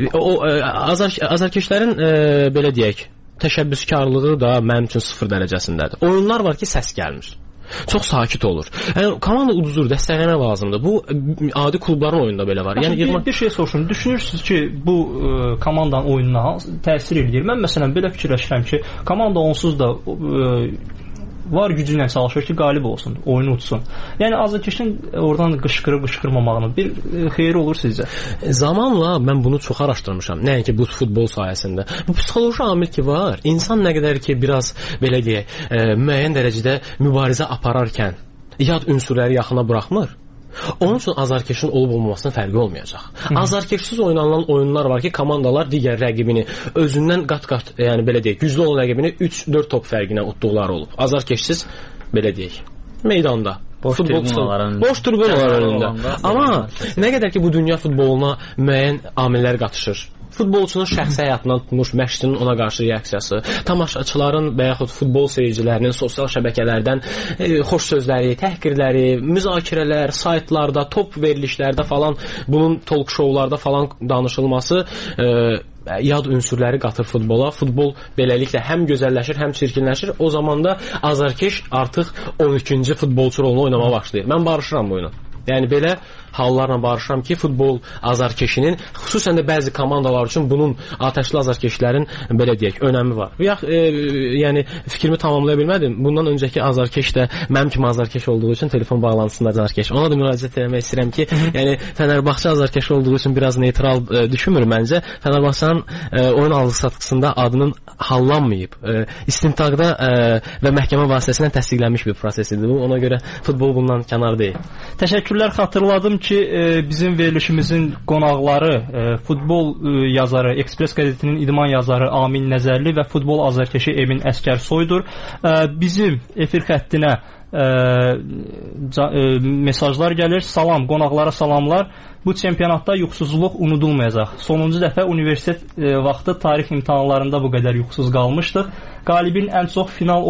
azarkeşlərin belə deyək, təşəbbüskarlığı da mənim üçün 0 dərəcəsindədir. Oyunlar var ki, səs gəlmir. Çox sakit olur. Yəni komanda uduzur, dəstəkləmək lazımdır. Bu adi klubların oyununda belə var. Yəni bir şey soruşum. Düşünürsünüz ki, bu komandanın oyununa təsir edir? Mən məsələn belə fikirləşirəm ki, komanda onsuz da var gücü ilə çalışır ki, qalib olsun, oyunu utsun. Yəni azarkeşin oradan qışqırıb-qışqırmamağının bir xeyri olur sizcə? Zamanla mən bunu çox araşdırmışam. Nəinki bu futbol sayəsində. Bu psixoloji amil ki var. İnsan nə qədər ki biraz belə deyək, müəyyən dərəcədə mübarizə apararkən yad ünsürləri yaxına buraxmır. Onun üçün azarkeşin olub-olmamasının fərqi olmayacaq. Azarkeşsiz oynanılan oyunlar var ki, komandalar digər rəqibini özündən qat-qat, yəni belə deyək, güclü olan rəqibini 3-4 top fərqinə utduqları olub. Azarkeşsiz belə deyək, meydanda. Boş tribünalar önündə. Amma nə qədər ki bu dünya futboluna müəyyən amillər qatışır. Futbolçunun şəxsi həyatından tutmuş məşqçinin ona qarşı reaksiyası, tamaşaçıların və yaxud futbol seyircilərinin sosial şəbəkələrdən xoş sözləri, təhqirləri, müzakirələr, saytlarda, top verilişlərdə falan, bunun talk showlarda falan danışılması yad ünsürləri qatır futbola. Futbol beləliklə həm gözəlləşir, həm çirkinləşir. O zaman da azarkeş artıq 12-ci futbolçu rolunu oynamağa başlayır. Mən barışıram bu oyuna. Yəni belə hallarla barışıram ki, futbol azarkeşinin, xüsusən də bəzi komandalar üçün bunun atəşli azarkeşlərin belə deyək, önəmi var. Yəni fikrimi tamamlaya bilmədim. Bundan öncəki azarkeş də mənim kimi azarkeş olduğu üçün telefon bağlantısında azarkeş. Ona da müraciət etmək istəyirəm ki, yəni Fənərbağçı azarkeş olduğu üçün biraz neytral düşünmür məncə. Fənərbağçının oyun alğı-satqısında adının hallanmayıb, istintaqda və məhkəmə vasitəsilə təsdiqlənmiş bir proses idi bu. Ona görə futbol bundan kənar deyil. Təşəkkürlər. Xatırladım ki, bizim verilişimizin qonaqları futbol yazarı, Ekspres qəzetinin idman yazarı Amin Nəzərli və futbol azarkeşi Emin Əskərsoydur. Bizim efir xəttinə mesajlar gəlir. Salam, qonaqlara salamlar. Bu çempionatda yuxusuzluq unudulmayacaq. Sonuncu dəfə universitet vaxtı tarix imtahanlarında bu qədər yuxusuz qalmışdıq. Qalibin ən çox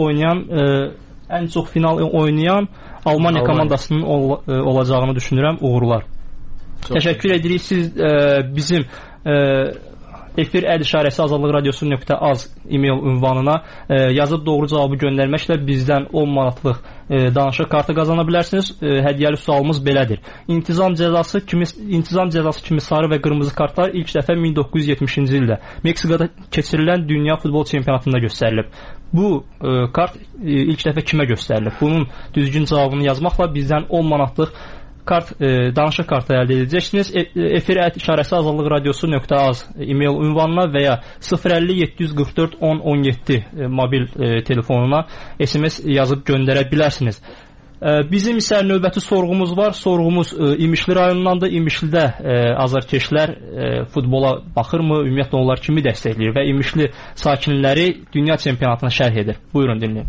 final oynayan Almaniya komandasının olacağını düşünürəm. Uğurlar. Təşəkkür edirik. Siz bizim efir @işarəsi azadlıqradiosu.az e-mail ünvanına yazıb doğru cavabı göndərməklə bizdən 10 manatlıq danışıq kartı qazana bilərsiniz. Hədiyyəli sualımız belədir. İntizam cəzası kimi sarı və qırmızı kartlar ilk dəfə 1970-ci ildə Meksikada keçirilən dünya futbol çempionatında göstərilib. Bu kart ilk dəfə kimə göstərilib? Bunun düzgün cavabını yazmaqla bizdən 10 manatlıq danışıq kartı əldə edəcəksiniz. Efir @işarəsi azadlıqradiosu.az e-mail ünvanına və ya 050 744 1017 mobil telefonuna SMS yazıb göndərə bilərsiniz. Bizim isə növbəti sorğumuz var. Sorğumuz İmişli rayonundandır. İmişlidə azarkeşlər futbola baxırmı? Ümumiyyətlə onlar kimi dəstəkləyir və İmişli sakinləri dünya çempionatına şərh edir. Buyurun dinləyin.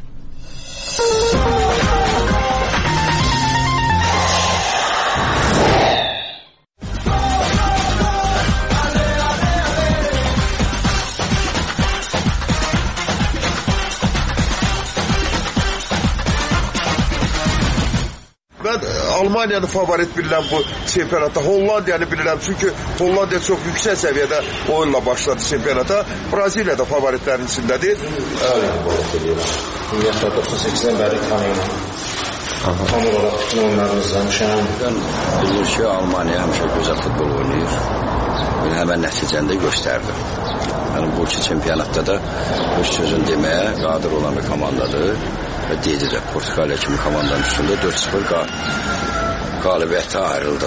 Mən Almaniyanı favorit bilirəm bu çempionata. Hollandiyanı bilirəm çünki Hollandiya çox yüksək səviyyədə oyunla başladı çempionata. Braziliya da favoritlərin içindədir. Ümumiyyətlə 98-dən bəri tanıyım. Tam olaraq bütün oyunlarımızdan bilir ki, Almaniya həmişə gözəl futbol oynayır. Həmən nəticəni də göstərdi. Yəni bu iki çempionatda da öz sözünü deməyə qadir olan bir komandadır. Və deyəcək, Portuqaliya kimi komandanın üstündə 4-0 qalibiyyətə ayrıldım.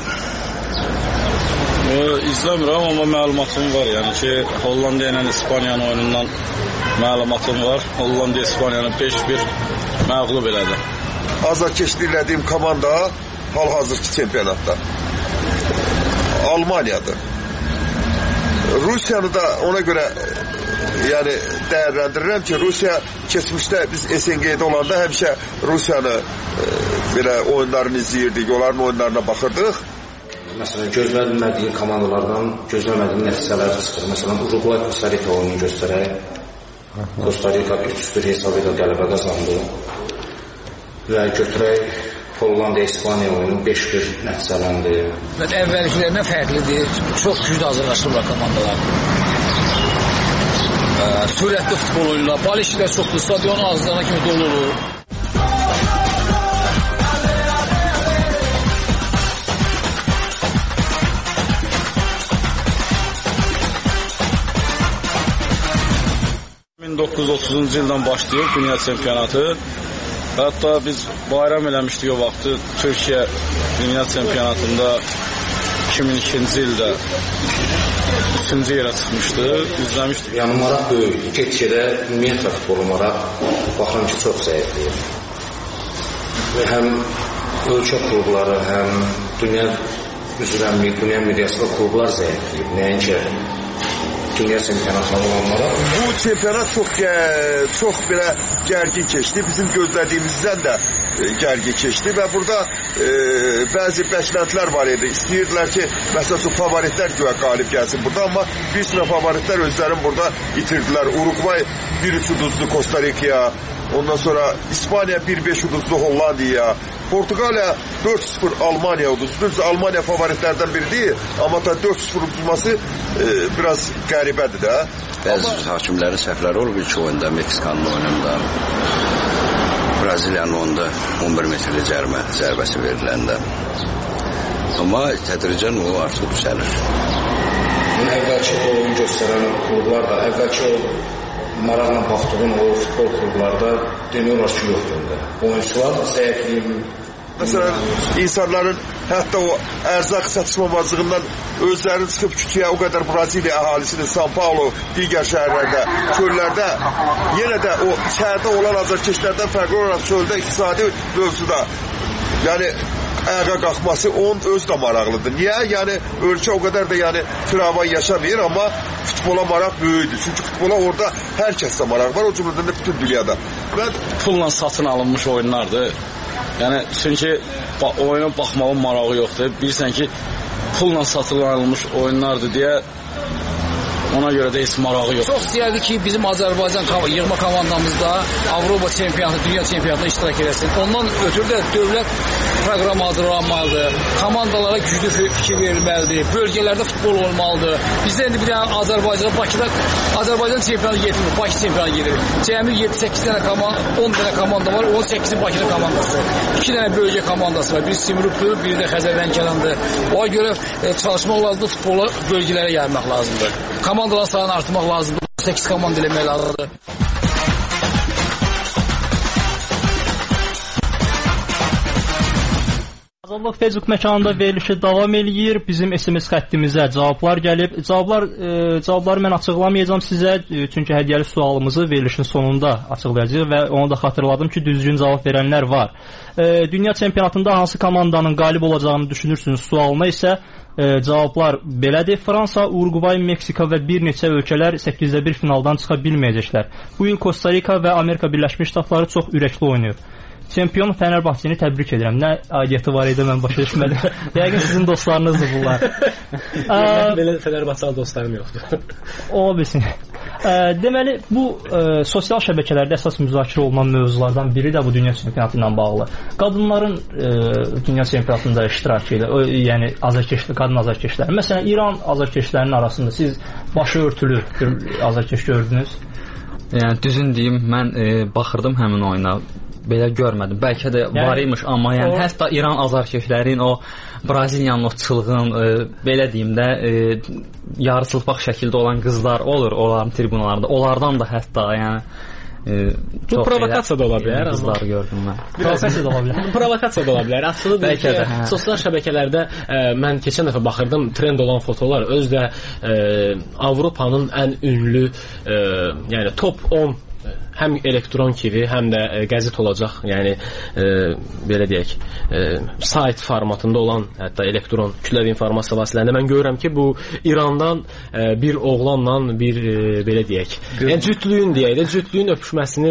İzləmirəm, amma məlumatım var. Yəni ki, Hollandiya ilə İspaniyanın oyunundan məlumatım var. Hollandiya İspaniyanı 5-1 məğlub elədi. Azarkeşlik elədiyim komanda hal-hazırki çempionatda Almaniyadır. Rusiyanı da ona görə yəni dəyərləndirirəm ki, Rusiya keçmişdə biz SNG-də olanda həmişə Rusiyanı belə oyunlarını izləyirdik, onların oyunlarına baxırdıq. Məsələn, gözlənmədiyi komandalardan gözlənmədiyi nəticələr çıxır. Məsələn, Uruguay Costa Rica oyunu göstərək. Costa Rica 3-1 hesab ilə qələbə qazandı. Və götürək Hollandiya İspaniya oyunu 5-1 nəticələndi. Əvvəlkilərinə fərqlidir. Çox güclü hazırlaşırlar komandalar. Sürətli futbol oyunlar, bal işlər çoxdur, stadion ağızlarına kimi dolu olur. ...1930-cu ildən başlayıb dünya çempionatı. Hətta biz bayram eləmişdik o vaxtı. Türkiyə Dünya Çempionatında 2002-ci ildə 3-cü yerə çıxmışdı, izləmişdik. Yəni maraq böyükdür. Get-gedə ümumiyyətlə futbolu maraq baxıram ki, çox zəifləyir. Həm ölkə klubları, həm dünya miqyasında klublar zəifləyib. Nəinki dünya çempionatları olanlara. Bu çempionat çox belə gərgin keçdi. Bizim gözlədiyimizdən də gərgin keçdi və burada bəzi bəklentilər var idi. İstəyirdilər ki, məsəl üçün favoritlər güya qalib gəlsin burada, amma bir sıra favoritlər özlərini burada itirdilər. Uruguay 1-3 uduzdu Costa Rica'ya, ondan sonra İspaniya 1-5 uduzdu Hollandiyaya, Portuqaliya 4-0 Almaniya uduzdu. Almaniya favoritlərdən biri deyil, amma da 4-0 uduzması biraz qəribədir də. Bəzi hakimlərin səhvləri olub ilk oyunda, Meksikanın oyununda, Braziliyanın oyunda 11 metrli zərbəsi veriləndə. Amma tədricən o artıq düzəlir. Əvvəlki oyun göstərən klublar da, əvvəlki o maraqla baxdığın o futbol klublarda demək olar ki, yoxdur. Oyunçular zəifliyim. Məsələn, insanların hətta o ərzaq çatışmamazlığından özlərini çıxıb küçəyə o qədər Braziliya əhalisinin São Paulo, digər şəhərlərdə, çöllərdə, yenə də o şəhərdə olan azarkeşlərdən fərqli olaraq çöldə iqtisadi mövzuda, yəni ayağa qalxması onun öz də maraqlıdır. Niyə? Yəni ölkə o qədər də yəni firavan yaşamır, amma futbola maraq böyükdür. Çünki futbola orada hər kəsdə maraq var, o cümlədən də bütün dünyada. Və pulla satın alınmış oyunlardır. Yəni çünki oyuna baxmağın marağı yoxdur. Bilirsən ki, pulla satın alınmış oyunlardır deyə ona görə də heç marağı yoxdur. Çox istəyərdik ki, bizim Azərbaycan yığma komandamızda Avropa çempionatı, dünya çempionatında iştirak eləsin. Ondan ötürü də dövlət proqramı hazırlanmalıdır. Komandalara güclü fikir verilməlidir. Bölgələrdə futbol olmalıdır. Bizdə indi bir dənə Bakıda Azərbaycan çempionatı getirmir. Bakı çempionatı gedir. Cəmi 7-8 dənə komanda, 10 dənə komanda var. 18-in Bakıda komandası. 2 dənə bölgə komandası var. Biri Simrukdur, biri də Xəzərlənkərandır. Ona görə çalışmaq lazımdır, futbolu bölgələrə yaymaq lazımdır. Komandaların sayını artırmaq lazımdır. 8 komanda eləmək lazımdır. Azadlıq Facebook məkanında verilişi davam eləyir. Bizim SMS xəttimizə cavablar gəlib. Cavabları mən açıqlamayacağam sizə, çünki hədiyyəli sualımızı verilişin sonunda açıqlayacağıq və onu da xatırladım ki, düzgün cavab verənlər var. Dünya çempionatında hansı komandanın qalib olacağını düşünürsünüz sualına isə cavablar belədir. Fransa, Uruguay, Meksika və bir neçə ölkələr 8-də 1 finaldan çıxa bilməyəcəklər. Bu il Costa Rica və Amerika Birləşmiş Ştatları çox ürəkli oynayır. Çempion Fənərbağçəni təbrik edirəm. Nə aidiyyəti var idi, mən başa düşmədim. Yəqin sizin dostlarınızdır bunlar. Belə Fənərbağçalı dostlarım yoxdur. Ola bilsin. Deməli, bu sosial şəbəkələrdə əsas müzakirə olunan mövzulardan biri də bu dünya çempionatı ilə bağlı. Qadınların dünya çempionatında iştirakı ilə, yəni qadın azarkeşlər. Məsələn, İran azarkeşlərinin arasında siz başı örtülü bir azarkeş gördünüz? Yəni düzün deyim, mən baxırdım həmin oyuna. Belə görmədim. Bəlkə də var imiş, amma yəni hətta İran azarkeşlərin o Braziliyanın o çılğın, belə deyim də, yarıçılpaq şəkildə olan qızlar olur onların tribunalarında. Onlardan da hətta yəni bu provokasiya da ola bilər. Qızları gördüm mən. Provokasiya da ola bilər. Provokasiya da ola bilər. Aslında sosial şəbəkələrdə mən keçən dəfə baxırdım, trend olan fotolar özdə Avropanın ən ünlü, yəni top 10 həm elektron kimi, həm də qəzet olacaq, yəni belə deyək, sayt formatında olan, hətta elektron kütləvi informasiya vasitələrində mən görürəm ki, bu İrandan bir oğlanla bir belə deyək, yəni cütlüyün deyək də, cütlüyün öpüşməsini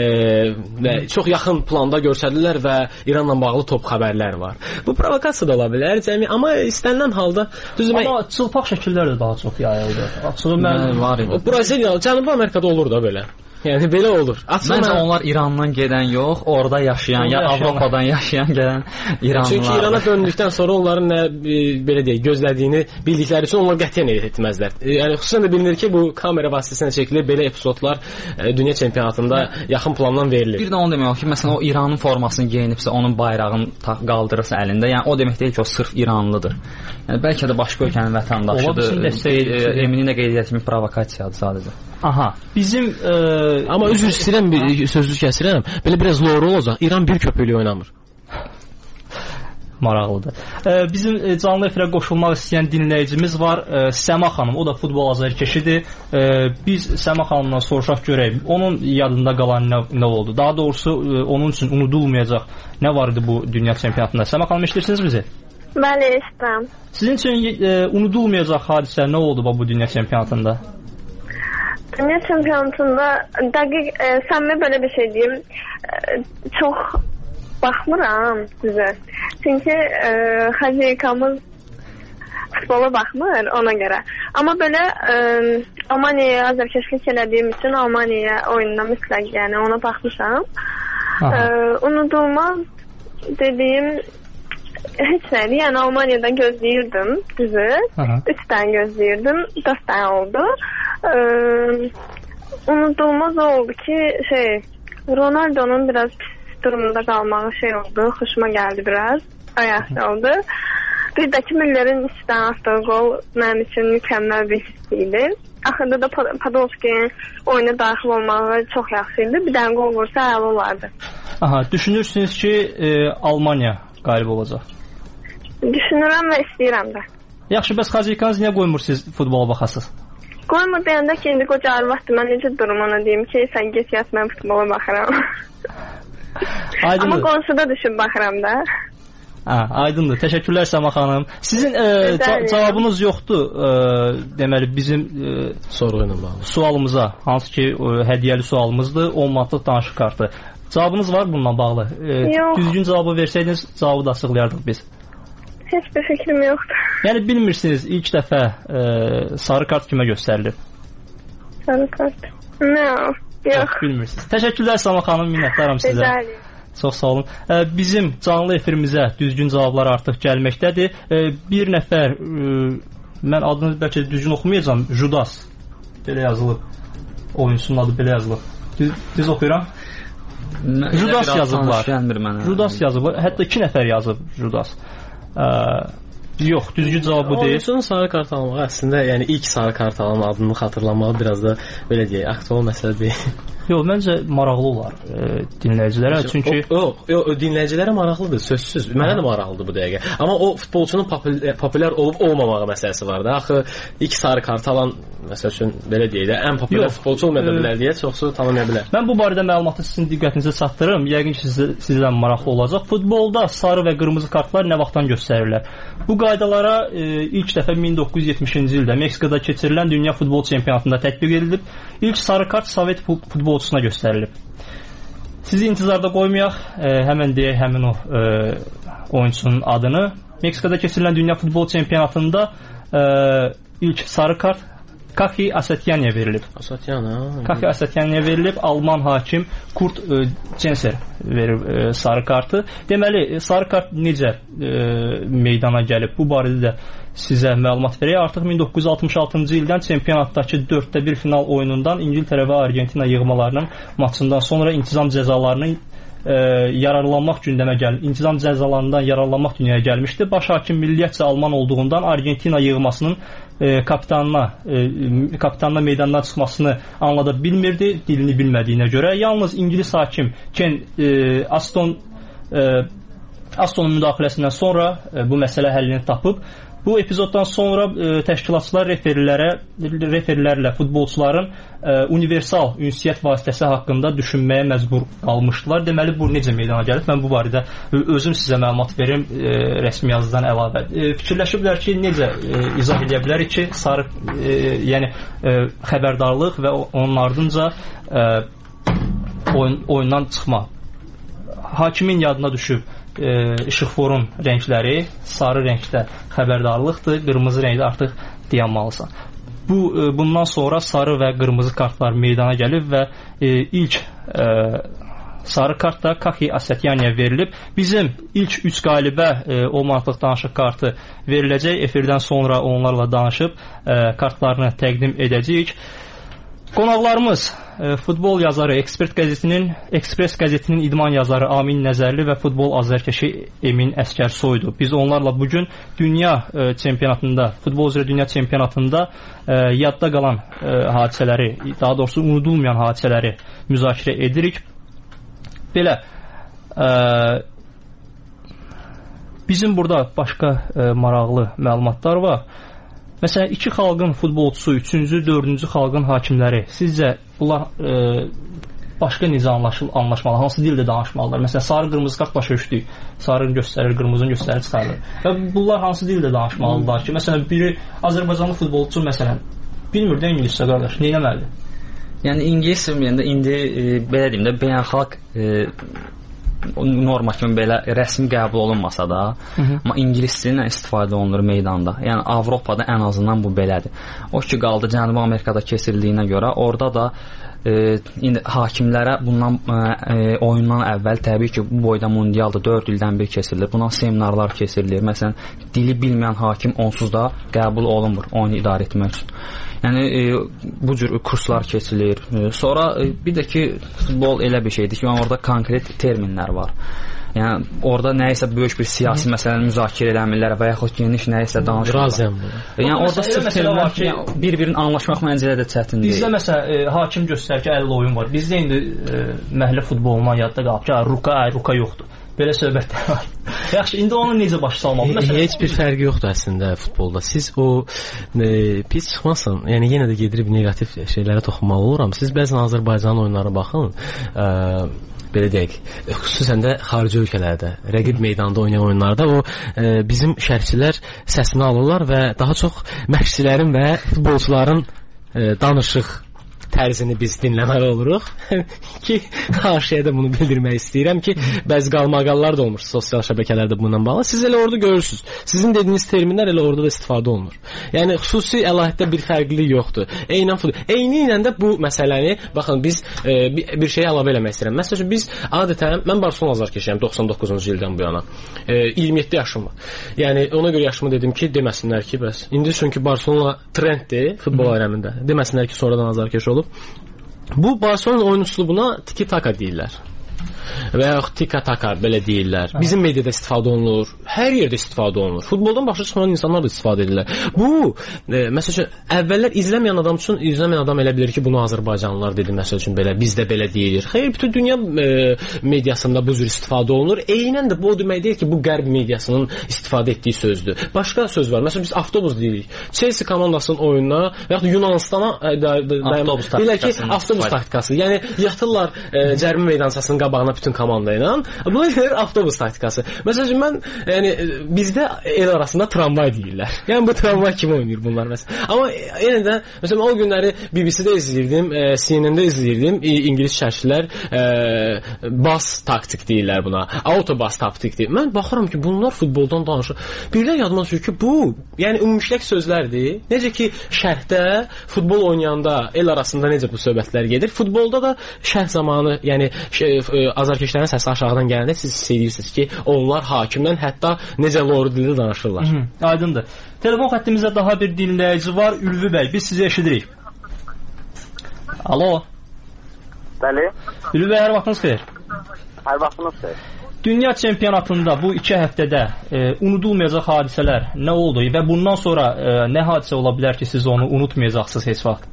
çox yaxın planda göstərdilər və İranla bağlı top xəbərlər var. Bu provokasiya da ola bilər, amma istənilən halda amma çılpaq şəkillər də daha çox yayıldı. Braziliya, Cənubi Amerikada olur da belə. Yəni belə olur. Məncə onlar İrandan gedən yox, orada yaşayan, ya Avropadan yaşayan gələn İranlılar. Çünki İrana döndükdən sonra onların nə belə deyək, gözlədiyini bildikləri üçün onlar qətiyyən etməzlər. Yəni xüsusən də bilinir ki, bu kamera vasitəsilə çəkilir belə epizodlar dünya çempionatında yaxın plandan verilir. Bir də onu demək olar ki, məsələn o İranın formasını geyinibsə, onun bayrağını qaldırırsa əlində, yəni o demək deyil ki, o sırf İranlıdır. Yəni bəlkə də başqa ölkənin vətəndaşıdır. Eminə qeyd etdiyim provokasiyadır sadəcə. Aha, bizim amma üzr istəyirəm, sözünüzü kəsirəm. Belə biraz lore olacaq. İran bir köpüklük oynamır. Maraqlıdır. Bizim canlı efirə qoşulmaq istəyən dinləyicimiz var, Səma xanım. O da futbol azarkeşidir. Biz Səma xanımdan soruşaq görək. Onun yadında qalan nə oldu? Daha doğrusu onun üçün unudulmayacaq nə var idi bu dünya çempionatında? Səma xanım, eşidirsiniz bizi? Bəli, eşidirəm. Sizin üçün unudulmayacaq hadisə nə oldu bu dünya çempionatında? Dünya çempionatında dəqiq səmimi belə bir şey deyim. Çox baxmıram sizə. Çünki xəzikamız futbola baxmır ona görə. Amma belə Almaniyaya azarkeşlik elədiyim üçün Almaniya oyununa mütləq, yəni ona baxmışam. Unudulmaz dediyim heç nədir. Yəni Almaniyadan gözləyirdim düzü. 3 dənə gözləyirdim. 4 dənə oldu. Unudulmaz oldu ki Ronaldo'nun biraz pis durumda qalmağı oldu. Xoşuma gəldi biraz. Ayaqlı oldu. Bir də ki Müller'in 3 dənə atdığı gol mənim üçün mükəmməl bir hiss idi. Axırda da Podolski'nin oyuna daxil olmağı çox yaxşı idi. Bir dənə gol vursa əla olardı. Aha, düşünürsünüz ki Almaniya qalib olacaq? Düşünürəm və istəyirəm də. Yaxşı, bəs xazikanız niyə qoymursunuz futbola baxasınız? Qoymur deyəndə ki, indi qoca arvaxdır. Mən necə durum ona deyim ki, sən get yat, mən futbola baxıram. Amma qonşuda düşüb baxıram da. Aydındır. Təşəkkürlər Səma xanım. Sizin cavabınız yoxdur. Deməli bizim sorğu ilə bağlı sualımıza, hansı ki hədiyyəli sualımızdır, 10 manatlıq danışıq kartı. Cavabınız var bununla bağlı? Yox. Düzgün cavabı versəydiniz cavabı da açıqlayardıq biz. Heç bir fikrim yoxdur. Yəni bilmirsiniz ilk dəfə sarı kart kimə göstərilib? Sarı kart? Yox. Bilmirsiniz. Təşəkkürlər Səma xanım, minnətdaram sizə. Çox sağ olun. Bizim canlı efirimizə düzgün cavablar artıq gəlməkdədir. Bir nəfər, mən adını bəlkə düzgün oxumayacağam, Judas belə yazılıb. Oyunçunun adı belə yazılıb. Düz oxuyuram. Judas yazıblar. Judas yazıb. Hətta 2 nəfər yazıb Judas. Yox, düzgün cavab bu deyil. Oyunçunun sarı kart almağı əslində, yəni ilk sarı kart alan adını xatırlamağı biraz da belə deyək, aktual məsələ deyil. Yox, məncə maraqlı olar dinləyicilərə, çünki dinləyicilərə maraqlıdır, sözsüz. Mənə də maraqlıdır bu dəqiqə. Amma o futbolçunun populyar olub olmamağı məsələsi var da. Axı ilk sarı kart alan, məsəl üçün belə deyək də, ən populyar futbolçu olmaya bilər deyə çoxsu tanımaya bilər. Mən bu barədə məlumatı sizin diqqətinizə çatdırım. Yəqin ki, sizdən maraqlı olacaq. Futbolda sarı və qırmızı kartlar nə vaxtdan göstərirlər? Bu qaydalara ilk dəfə 1970-ci ildə Meksikada keçirilən Dünya Futbol Çempionatında tətbiq edilib. İlk sarı kart Sovet futbolçusuna göstərilib. Sizi intizarda qoymayaq, həmən deyək həmin o oyunçunun adını. Meksikada keçirilən Dünya Futbol Çempionatında ilk sarı kart Kahi Asatyanya'ya verilib. Kahi Asatyanya'ya verilib. Alman hakim Kurt Censer verib sarı kartı. Deməli, sarı kart necə meydana gəlib? Bu barədə də sizə məlumat verək. Artıq 1966-cı ildən çempionatdakı 4-1 final oyunundan İngiltərə və Argentina yığmalarının maçından sonra intizam cəzalarının yararlanmaq gündəmə gəldi. İntizam cəzalarından yararlanmaq dünyaya gəlmişdi. Baş hakim milliyyətcə Alman olduğundan Argentina yığmasının kapitanla meydandan çıxmasını anlada bilmirdi, dilini bilmədiyinə görə. Yalnız İngilis hakim Ken Astonun müdaxiləsindən sonra bu məsələ həllini tapıb. Bu epizoddan sonra təşkilatçılar referilərlə futbolçuların universal ünsiyyət vasitəsi haqqında düşünməyə məcbur qalmışdılar. Deməli, bu necə meydana gəlib? Mən bu barədə özüm sizə məlumat verim rəsmi yazıdan əlavə. Fikirləşiblər ki, necə izah edə bilərik ki, sarı, yəni xəbərdarlıq və onun ardınca oyundan çıxma. Hakimin yadına düşüb işıqforun rəngləri sarı rəngdə xəbərdarlıqdır, qırmızı rəngdə artıq dayanmalısan. Bundan sonra sarı və qırmızı kartlar meydana gəlib və ilk sarı kart da Kahi Asatyanya'ya verilib. Bizim ilk 3 qalibə 10 manatlıq danışıq kartı veriləcək. Efirdən sonra onlarla danışıb kartlarını təqdim edəcəyik. Qonaqlarımız futbol yazarı, Ekspres qəzetinin idman yazarı Amin Nəzərli və futbol azərkeşi Emin Əskərsoydu. Biz onlarla bugün dünya çempionatında, futbol üzrə dünya çempionatında yadda qalan hadisələri, daha doğrusu unudulmayan hadisələri müzakirə edirik. Belə bizim burada başqa maraqlı məlumatlar var. Məsələn, iki xalqın futbolçusu, üçüncü, dördüncü xalqın hakimləri, sizcə bunlar başqa necə anlaşmalı, hansı dildə danışmalılar? Məsələn, sarı qırmızı kart başa düşdük, sarını göstərir, qırmızını göstərir, çıxarır. Və bunlar hansı dildə danışmalıdırlar ki, məsələn, biri Azərbaycanlı futbolçu, məsələn, bilmir də ingiliscə qardaş, nə eləməlidir? Yəni, ingilis deməyəndə indi, belə deyim də, beynəlxalq norma kimi belə rəsmi qəbul olunmasa da, amma ingilis dilindən istifadə olunur meydanda. Yəni Avropada ən azından bu belədir. O ki qaldı Cənubi Amerikada keçirildiyinə görə, orada da indi hakimlərə bundan oyundan əvvəl təbii ki, bu boyda mundialda 4 ildən bir keçirilir. Buna seminarlar keçirilir. Məsələn, dili bilməyən hakim onsuz da qəbul olunmur oyunu idarə etmək üçün. Yəni bu cür kurslar keçilir. Sonra bir də ki, futbol elə bir şeydir ki, orada konkret terminlər var. Yəni orada nəyisə böyük bir siyasi məsələni müzakirə eləmirlər və yaxud geniş nəyisə danışırlar. Yəni orada sırf terminlər ki, bir-birinin anlaşmaq məncə də çətindir. Bizdə məsələn hakim göstərir ki, 50 oyun var. Bizdə indi məhəllə futbolundan yadda qalıb ki, ruka yoxdur. Belə söhbətlər var. Yaxşı, indi onu necə başa salmalı? Heç bir fərqi yoxdur əslində futbolda. Siz o pis çıxmasın, yəni yenə də gedirib negativ şeylərə toxunmalı oluram. Siz bəzən Azərbaycanın oyunlarına baxın, belə deyək, xüsusən də xarici ölkələrdə, rəqib meydanda oynayan oyunlarda o bizim şərhçilər səsini alırlar və daha çox məşqçilərin və futbolçuların danışıq tərzini biz dinləməli oluruq ki, qarşıya da bunu bildirmək istəyirəm ki, bəzi qalmaqallar da olmuş sosial şəbəkələrdə bununla bağlı. Siz elə orada görürsünüz. Sizin dediyiniz terminlər elə orada da istifadə olunur. Yəni, xüsusi əlahiddə bir fərqlilik yoxdur. Eyni ilə də bu məsələni, baxın, biz bir şeyə əlavə eləmək istəyirəm. Məsələn, biz adətən, mən Barcelona azarkeşiyəm 99-cu ildən bu yana. 27 yaşım var. Yəni, ona görə yaşımı dedim ki, deməsinlər ki, bəs. İndi çünki Barcelona trenddir futbol aləmində. Deməsinlər ki, sonradan azarkeş olub. Bu Barcelona oyunçuluğu buna tiki-taka deyirlər. Və yaxud tika-taka belə deyirlər. Bizim mediada istifadə olunur, hər yerdə istifadə olunur. Futboldan başa çıxan insanlar da istifadə edirlər. Bu, məsəl üçün, əvvəllər izləməyən adam elə bilir ki, bunu Azərbaycanlılar dedi, məsəl üçün belə, bizdə belə deyilir. Xeyr, bütün dünya mediasında bu cür istifadə olunur. Eynən də bu o demək deyil ki, bu qərb mediasının istifadə etdiyi sözdür. Başqa söz var. Məsələn, biz avtobus deyirik. Chelsea komandasının oyununa və yaxud Yunanistana avtobus taktikası. Yəni, yatırlar cərimə meydançasının qabağına bütün komanda ilə. Buna gəlir avtobus taktikası. Məsələn, mən bizdə el arasında tramvay deyirlər. Yəni bu tramvay kimi oynayır bunlar məsələn. Amma yenə də məsələn o günləri BBC-də izləyirdim, CNN-də izləyirdim. İngilis şərhçilər bas taktik deyirlər buna. Autobus taktikdir. Mən baxıram ki, bunlar futboldan danışır. Birdən yadıma düşür ki, bu yəni ümumiləşdirək sözlərdir. Necə ki şərhdə futbol oynayanda el arasında necə bu söhbətlər gedir. Futbolda da şərh zamanı, yəni azarkeşlərin səsi aşağıdan gələndə siz hiss edirsiniz ki, onlar hakimdən hətta necə loru dildə danışırlar. Aydındır. Telefon xəttimizdə daha bir dinləyici var. Ülvi bəy, biz sizi eşidirik. Alo. Bəli. Ülvi bəy, hər vaxtınız xeyir. Hər vaxtınız xeyir. Dünya çempionatında bu 2 həftədə unudulmayacaq hadisələr nə oldu və bundan sonra nə hadisə ola bilər ki, siz onu unutmayacaqsınız heç vaxt?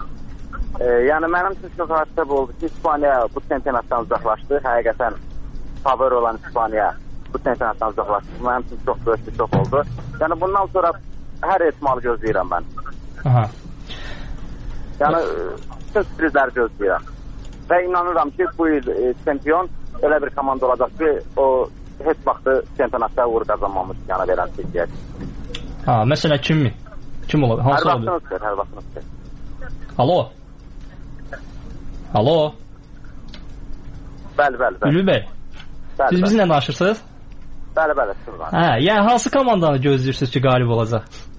Yəni mənim üçün çox hadisə oldu ki, İspaniya bu çempionatdan uzaqlaşdı. Həqiqətən favori olan İspaniya bu çempionatdan uzaqlaşdı. Mənim üçün çox böyük bir şok oldu. Yəni bundan sonra hər ehtimalı gözləyirəm mən. Aha. Yəni bütün sürprizləri gözləyirəm. Və inanıram ki, bu il çempion elə bir komanda olacaq ki, o heç vaxtı çempionatda uğur qazanmamış yana verən seçiyək. Məsələn kimmi? Kim ola? Hansı ola bilər? Hər vaxtınız xeyir. Alo. Alo. Bəli. Ülvi bəy. Siz bizimlə danışırsınız? Bəli. Yəni hansı komandanı gözləyirsiniz ki, qalib olacaq?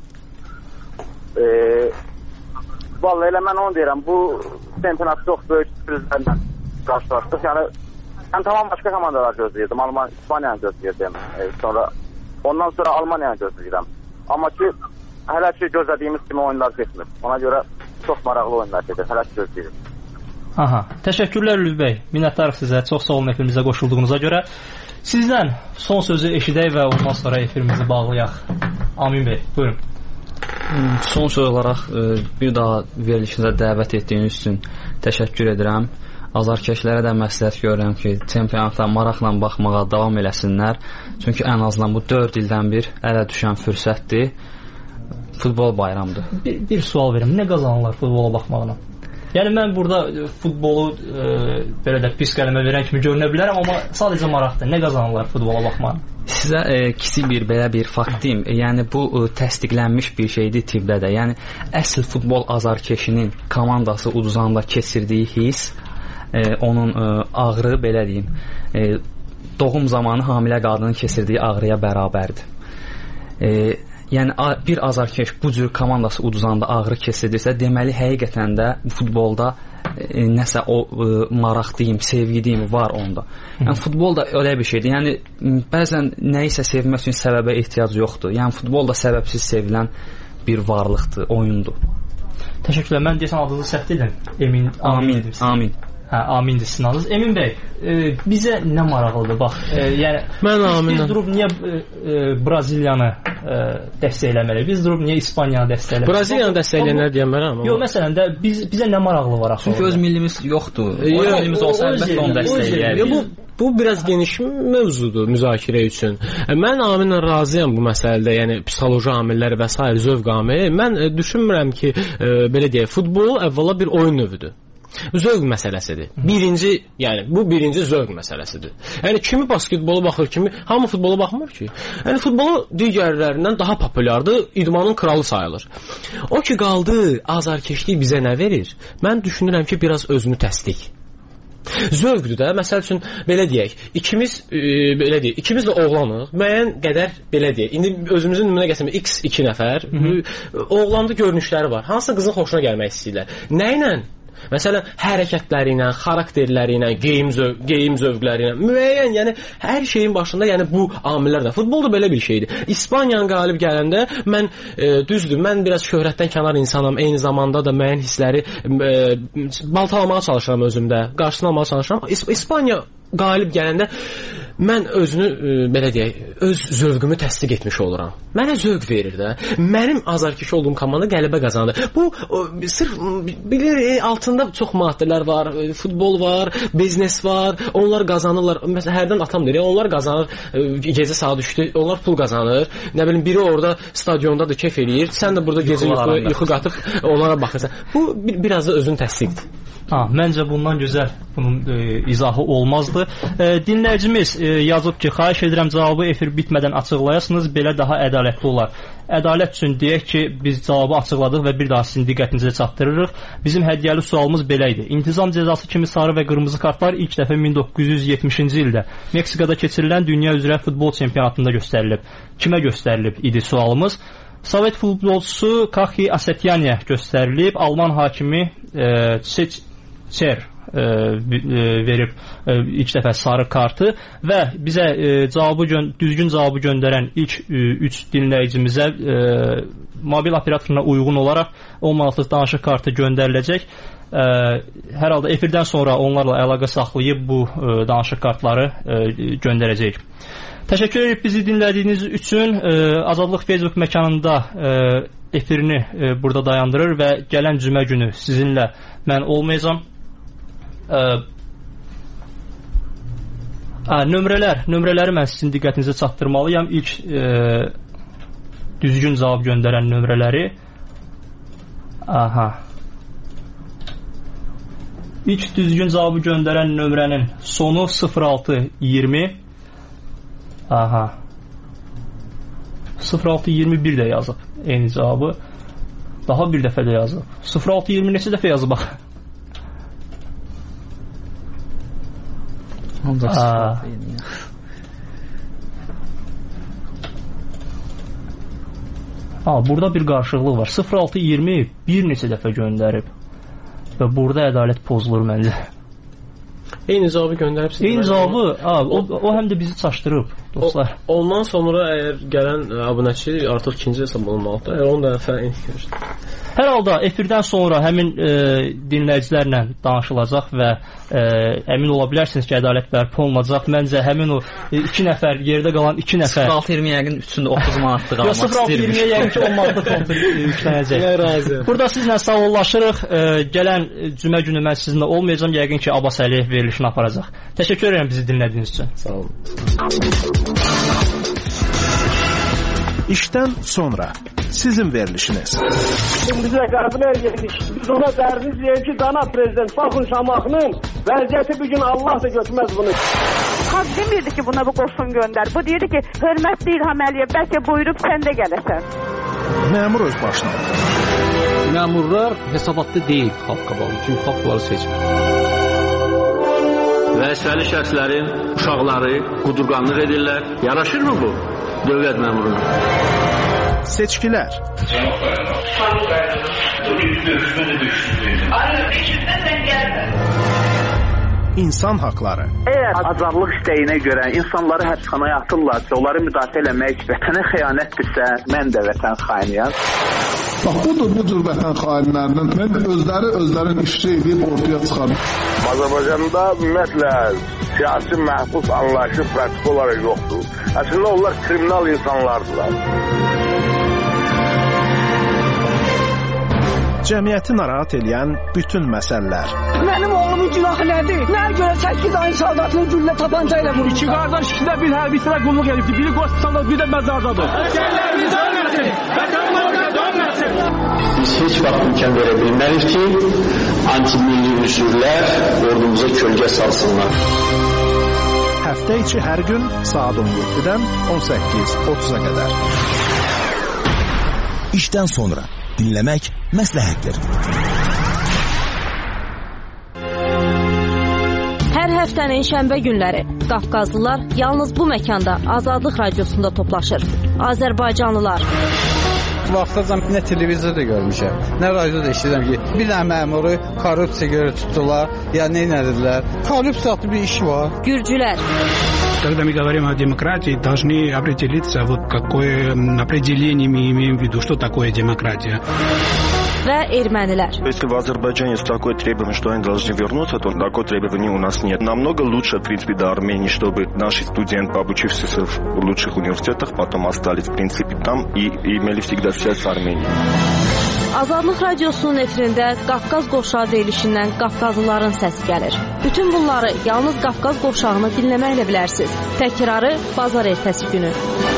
Vallahi elə mən onu deyirəm. Bu çempionat çox böyük sürprizlərlə qarşılaşdıq. Yəni mən tamam başqa komandalar gözləyirdim. İspaniyanı gözləyirdim. Ondan sonra Almaniyanı gözləyirəm. Amma ki hələ ki gözlədiyimiz kimi oyunlar getmir. Ona görə çox maraqlı oyunlar gedir. Hələ gözləyirəm. Aha. Təşəkkürlər Lüv bəy. Minnətdarıq sizə. Çox sağ olun efimizə qoşulduğunuza görə. Sizdən son sözü eşidək və ondan sonra efirimizi bağlayaq. Amin bəy, buyurun. Son söz olaraq bir daha verilişinizə dəvət etdiyiniz üçün təşəkkür edirəm. Azarkeşlərə də məsləhət görürəm ki, çempionata maraqla baxmağa davam eləsinlər. Çünki ən azından bu 4 ildən bir ələ düşən fürsətdir. Futbol bayramıdır. Bir sual verim. Nə qazanırlar futbola baxmaqla? Yəni mən burada futbolu belə də pis qələmə verən kimi görünə bilərəm, amma sadəcə maraqdır. Nə qazanırlar futbola baxmaqla? Sizə kiçik belə bir fakt deyim. Yəni bu təsdiqlənmiş bir şeydir tibbdə də. Yəni əsl futbol azarkeşinin komandası uduzanda keçirdiyi his, onun ağrı belə deyim, doğum zamanı hamilə qadının keçirdiyi ağrıya bərabərdir. Yəni bir azarkeş bu cür komandası uduzanda ağrı keçirdirsə, deməli həqiqətən də futbolda nəsə o maraq deyim, sevgi deyim var onda. Yəni futbol da elə bir şeydir. Yəni bəzən nəyisə sevmək üçün səbəbə ehtiyac yoxdur. Yəni futbol da səbəbsiz sevilən bir varlıqdır, oyundur. Təşəkkürlər. Mən deyəsən adınızı səhv dedim. Amin. Hə, amindir sizin adınız. Emin bəy, bizə nə maraqlıdır? Bax, yəni biz durub niyə Braziliyanı dəstəkləməliyik? Biz durub niyə İspaniyanı dəstəkləməliyik? Braziliyanı dəstəkləyənlər deyəmərəm. Yox, məsələn də bizə nə maraqlı var axı? Çünki öz millimiz yoxdur. O millimiz olsa əlbəttə onu dəstəkləyərik. Bu biraz geniş mövzudur müzakirə üçün. Mən Aminlə razıyam bu məsələdə, yəni psixoloji amillər və s. zövq amili. Mən düşünmürəm ki, belə deyək, futbol əvvəla bir oyun növüdür. Zövq məsələsidir. Bu birinci zövq məsələsidir. Yəni kimi basketbola baxır, kimi hamı futbola baxmır ki. Yəni futbolu digərlərindən daha populyardır, idmanın kralı sayılır. O ki qaldı, azarkeşlik bizə nə verir? Mən düşünürəm ki, biraz özünü təsdiq. Zövqdür də, məsəl üçün belə deyək, ikimiz də oğlanıq, müəyyən qədər belə deyək. İndi özümüzün nümunə gətirmək, X2 nəfər, oğlanda görünüşləri var. Hansısa qızın xoşuna gəlmək istəyirlər. Nə ilə? Məsələn, hərəkətləri ilə, xarakterləri ilə, geyim zövqləri ilə, müəyyən, yəni hər şeyin başında, yəni bu amillər də. Futbol da belə bir şeydir. İspaniyanın qalib gələndə mən düzdür, mən biraz şöhrətdən kənar insanam, eyni zamanda da müəyyən hissləri baltalamağa çalışıram özümdə, qarşısına almağa çalışıram. İspaniya qalib gələndə mən özünü belə deyək, öz zövqümü təsdiq etmiş oluram. Mənə zövq verir də. Mənim azarkeş olduğum komanda qələbə qazanır. Bu sırf bilir, altında çox maddələr var, futbol var, biznes var. Onlar qazanırlar. Məsələn, hərdən atam deyir, onlar qazanır. Gecə saat 3-dür, onlar pul qazanır. Nə bilim, biri orada stadiondadır, kef eləyir. Sən də burada gecə yuxu qatıb onlara baxırsan. Bu biraz da özünü təsdiqdir. Məncə bundan gözəl bunun izahı olmazdı. Dinləyicimiz yazıb ki, xahiş edirəm cavabı efir bitmədən açıqlayasınız, belə daha ədalətli olar. Ədalət üçün deyək ki, biz cavabı açıqladıq və bir daha sizin diqqətinizə çatdırırıq. Bizim hədiyyəli sualımız belə idi. İntizam cəzası kimi sarı və qırmızı kartlar ilk dəfə 1970-ci ildə Meksikada keçirilən dünya üzrə futbol çempionatında göstərilib. Kimə göstərilib idi sualımız? Sovet futbolçusu Kahi Asetyaniyə göstərilib. Alman hakimi Çer verib ilk dəfə sarı kartı və bizə düzgün cavabı göndərən ilk 3 dinləyicimizə mobil operatoruna uyğun olaraq 10 manatlıq danışıq kartı göndəriləcək. Hər halda efirdən sonra onlarla əlaqə saxlayıb bu danışıq kartları göndərəcəyik. Təşəkkür edib bizi dinlədiyiniz üçün. Azadlıq Facebook məkanında efirini burada dayandırır və gələn cümə günü sizinlə mən olmayacağam. Nömrələri mən sizin diqqətinizə çatdırmalıyam. İlk düzgün cavab göndərən nömrələri. İlk düzgün cavabı göndərən nömrənin sonu 0620. 0621 də yazıb eyni cavabı. Daha bir dəfə də yazıb. 0620 neçə dəfə yazıb bax. Burada bir qarşılıqlıq var. 0620 bir neçə dəfə göndərib və burada ədalət pozulur məncə. Eyni cavabı göndəribsiniz. Eyni cavabı, o həm də bizi çaşdırıb, dostlar. Ondan sonra əgər gələn abunəçi artıq ikinci hesab olmalıdır. Onu da fərq edir. Hər halda efirdən sonra həmin dinləyicilərlə danışılacaq və əmin ola bilərsiniz ki, ədalət bərpa olunacaq. Məncə həmin o 2 nəfər, yerdə qalan 2 nəfər 0-6-20 yəqin üçündə 30 manatlıq almaq istəyirmiş. 0-6-20 yəqin ki 10 manatlıq kontur yüklənəcək. Burada sizlə sağollaşırıq. Gələn cümə günü mən sizinlə olmayacağam. Yəqin ki Abbas Əliyev verilişini aparacaq. Təşəkkür edirəm bizi dinlədiyiniz üçün. Sağ olun. İşdən sonra sizin verilişiniz. Bizə qəbul edirik. Biz ona dərdiz deyək ki, cənab prezident, baxın Şamaxının vəziyyəti bir gün Allah da götürməz bunu. Xalq demirdi ki, buna bu qoşun göndər. Bu deyirdi ki, hörmətli İlham Əliyev, bəlkə buyurub sən də gələsən. Məmur öz başına. Məmurlar hesabatlı deyil xalq qabağında, çünki xalq bunları seçmir. Vəzifəli şəxslərin uşaqları qudurqanlıq edirlər. Yaraşırmı bu dövlət məmuruna? Seçkilər. İnsan haqları. Əgər azadlıq istəyinə görə insanları həbsxanaya atırlarsa, onları müdafiə eləmək vətənə xəyanətdirsə, mən də vətən xainiyəm. Bax, budur bu cür vətən xainlərinin mən özlərin işçi edib ortaya çıxarım. Azərbaycanda ümumiyyətlə siyasi məhbus anlayışı pratik olaraq yoxdur. Əslində onlar kriminal insanlardılar. Cəmiyyəti narahat edən bütün məsələlər. Mənim oğlumun günahı nədir? Nəyə görə 8 ayın saldatını güllə tapanca ilə vurur? İki qardaş ikisində bir hərbisinə qulluq edibdir. Biri qoşqalda, bir də məzardadır. Əsgərlərimiz ölməsin! Vətənlərimiz ölməsin! Biz heç vaxt imkan verə bilmərik ki, antimilli üsullər ordumuza kölgə salsınlar. Həftə içi hər gün saat 17-dən 18:30-a qədər. İşdən sonra dinləmək məsləhətdir. Hər həftənin şənbə günləri Qafqazlılar yalnız bu məkanda Azadlıq Radiosunda toplaşır. Azərbaycanlılar. Vaxtacan nə televizorda görmüşəm, nə radioda eşidirəm ki, bir dənə məmuru korrupsiya görə tutdular, ya nə edilər. Korrupsiyalı bir iş var. Gürcülər. Когда мы говорим о демократии, должны определиться, вот какое определение мы имеем в виду, что такое демократия. Və ermənilər. Если в Азербайджане такое требование, что они должны вернуться, то такое требование у нас нет. Намного лучше, в принципе, до Армении, чтобы наши студенты, обучившиеся в лучших университетах, потом остались, в принципе, там и имели всегда связь с Арменией. Azadlıq Radiosunun efirində Qafqaz qovşağı verilişindən Qafqazlıların səsi gəlir. Bütün bunları yalnız Qafqaz qovşağını dinləməklə bilərsiniz. Təkrarı bazar ertəsi günü.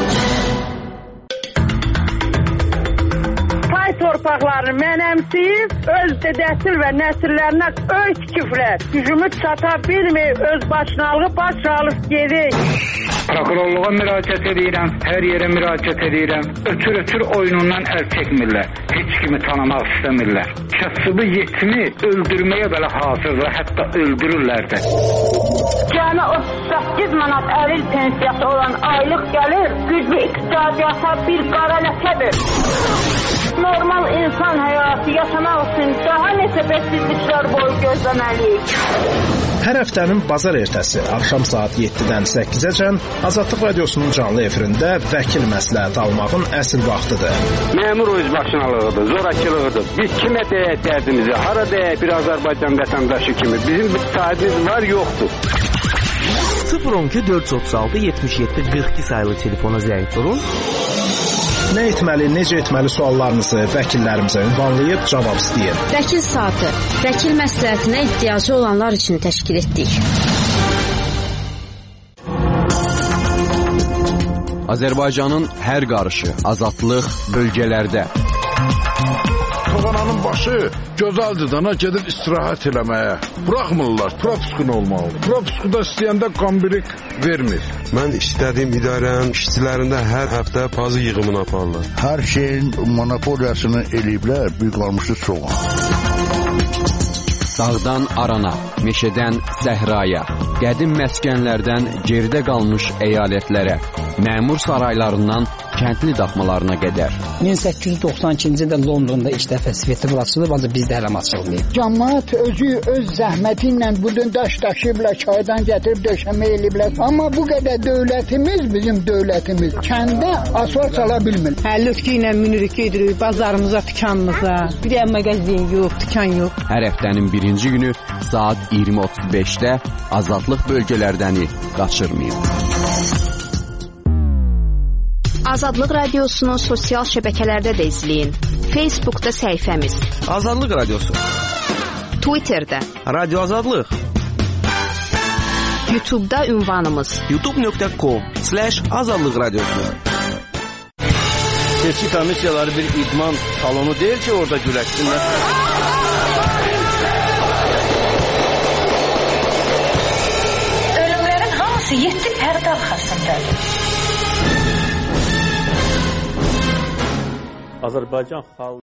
Torpaqlarını mənəmsiyib, öz dədəsil və nəsillərinə öz küfrət, gücümü çata bilmir, öz başınalığı baş alıb gedir. Prokurorluğa müraciət edirəm, hər yerə müraciət edirəm. Ötür oyunundan əl çəkmirlər, heç kimi tanımaq istəmirlər. Kasıbı yetimi öldürməyə belə hazırdır, hətta öldürürlər də. Cəmi 38 manat əril pensiyası olan aylıq gəlir, güclü iqtisadiyyata bir qara ləkədir. Normal insan həyatı yaşamaq üçün daha neçə bədsizliklər boyu gözləməliyik. Hər həftənin bazar ertəsi axşam saat 7-dən 8-əcən Azadlıq Radiosunun canlı efirində vəkil məsləhət almağın əsl vaxtıdır. Məmur özbaşınalığıdır, zorakılığıdır. Biz kimə deyək dərdimizi, hara deyək bir Azərbaycan vətəndaşı kimi. Bizim bir sahibimiz var, yoxdur. 012 436 77 42 sayılı telefona zəng vurun. Nə etməli, necə etməli suallarınızı vəkillərimizə ünvanlayıb cavab istəyin. Vəkil saatı, vəkil məsləhətinə ehtiyacı olanlar üçün təşkil etdik. Azərbaycanın hər qarışı, azadlıq bölgələrdə. Toğananın başı gözəldir dana gedir istirahət eləməyə. Buraxmırlar, propiskun olmalıdır. Propiskuda istəyəndə qambirik vermir. Mən istədiyim idarənin işçilərində hər həftə pazı yığımını aparırlar. Hər şeyin monopoliyasını eləyiblər, bir qalmışı çox. Dağdan arana, meşədən səhraya, qədim məskənlərdən geridə qalmış əyalətlərə, məmur saraylarından kəndli daxmalarına qədər. 1892-ci ildə Londonda ilk dəfə festival açılıb, ancaq bizdə hələ açılmayıb. Cəmaət özü öz zəhməti ilə budun daş daşıyıblar, çaydan gətirib döşəmə eləyiblər. Amma bu qədər dövlətimiz, bizim dövlətimiz kəndə asfalt sala bilmir. Lütki ilə minirik, gedirik bazarımıza, dükanımıza. Bir də mağazin yox, dükan yox. Hər həftənin birinci günü saat 20:35-də Azadlıq bölgələrdəni qaçırmayın. Azadlıq radiosunu sosial şəbəkələrdə də izləyin. Facebookda səhifəmiz Azadlıq radiosu, Twitterdə Radio Azadlıq, YouTube'da ünvanımız youtube.com/azadlıq radiosu. Seçki komissiyaları bir idman salonu deyil ki, orada güləşsinlər. Ölümlərin hamısı 7 pərdə arxasındadır. Azərbaycan xalqı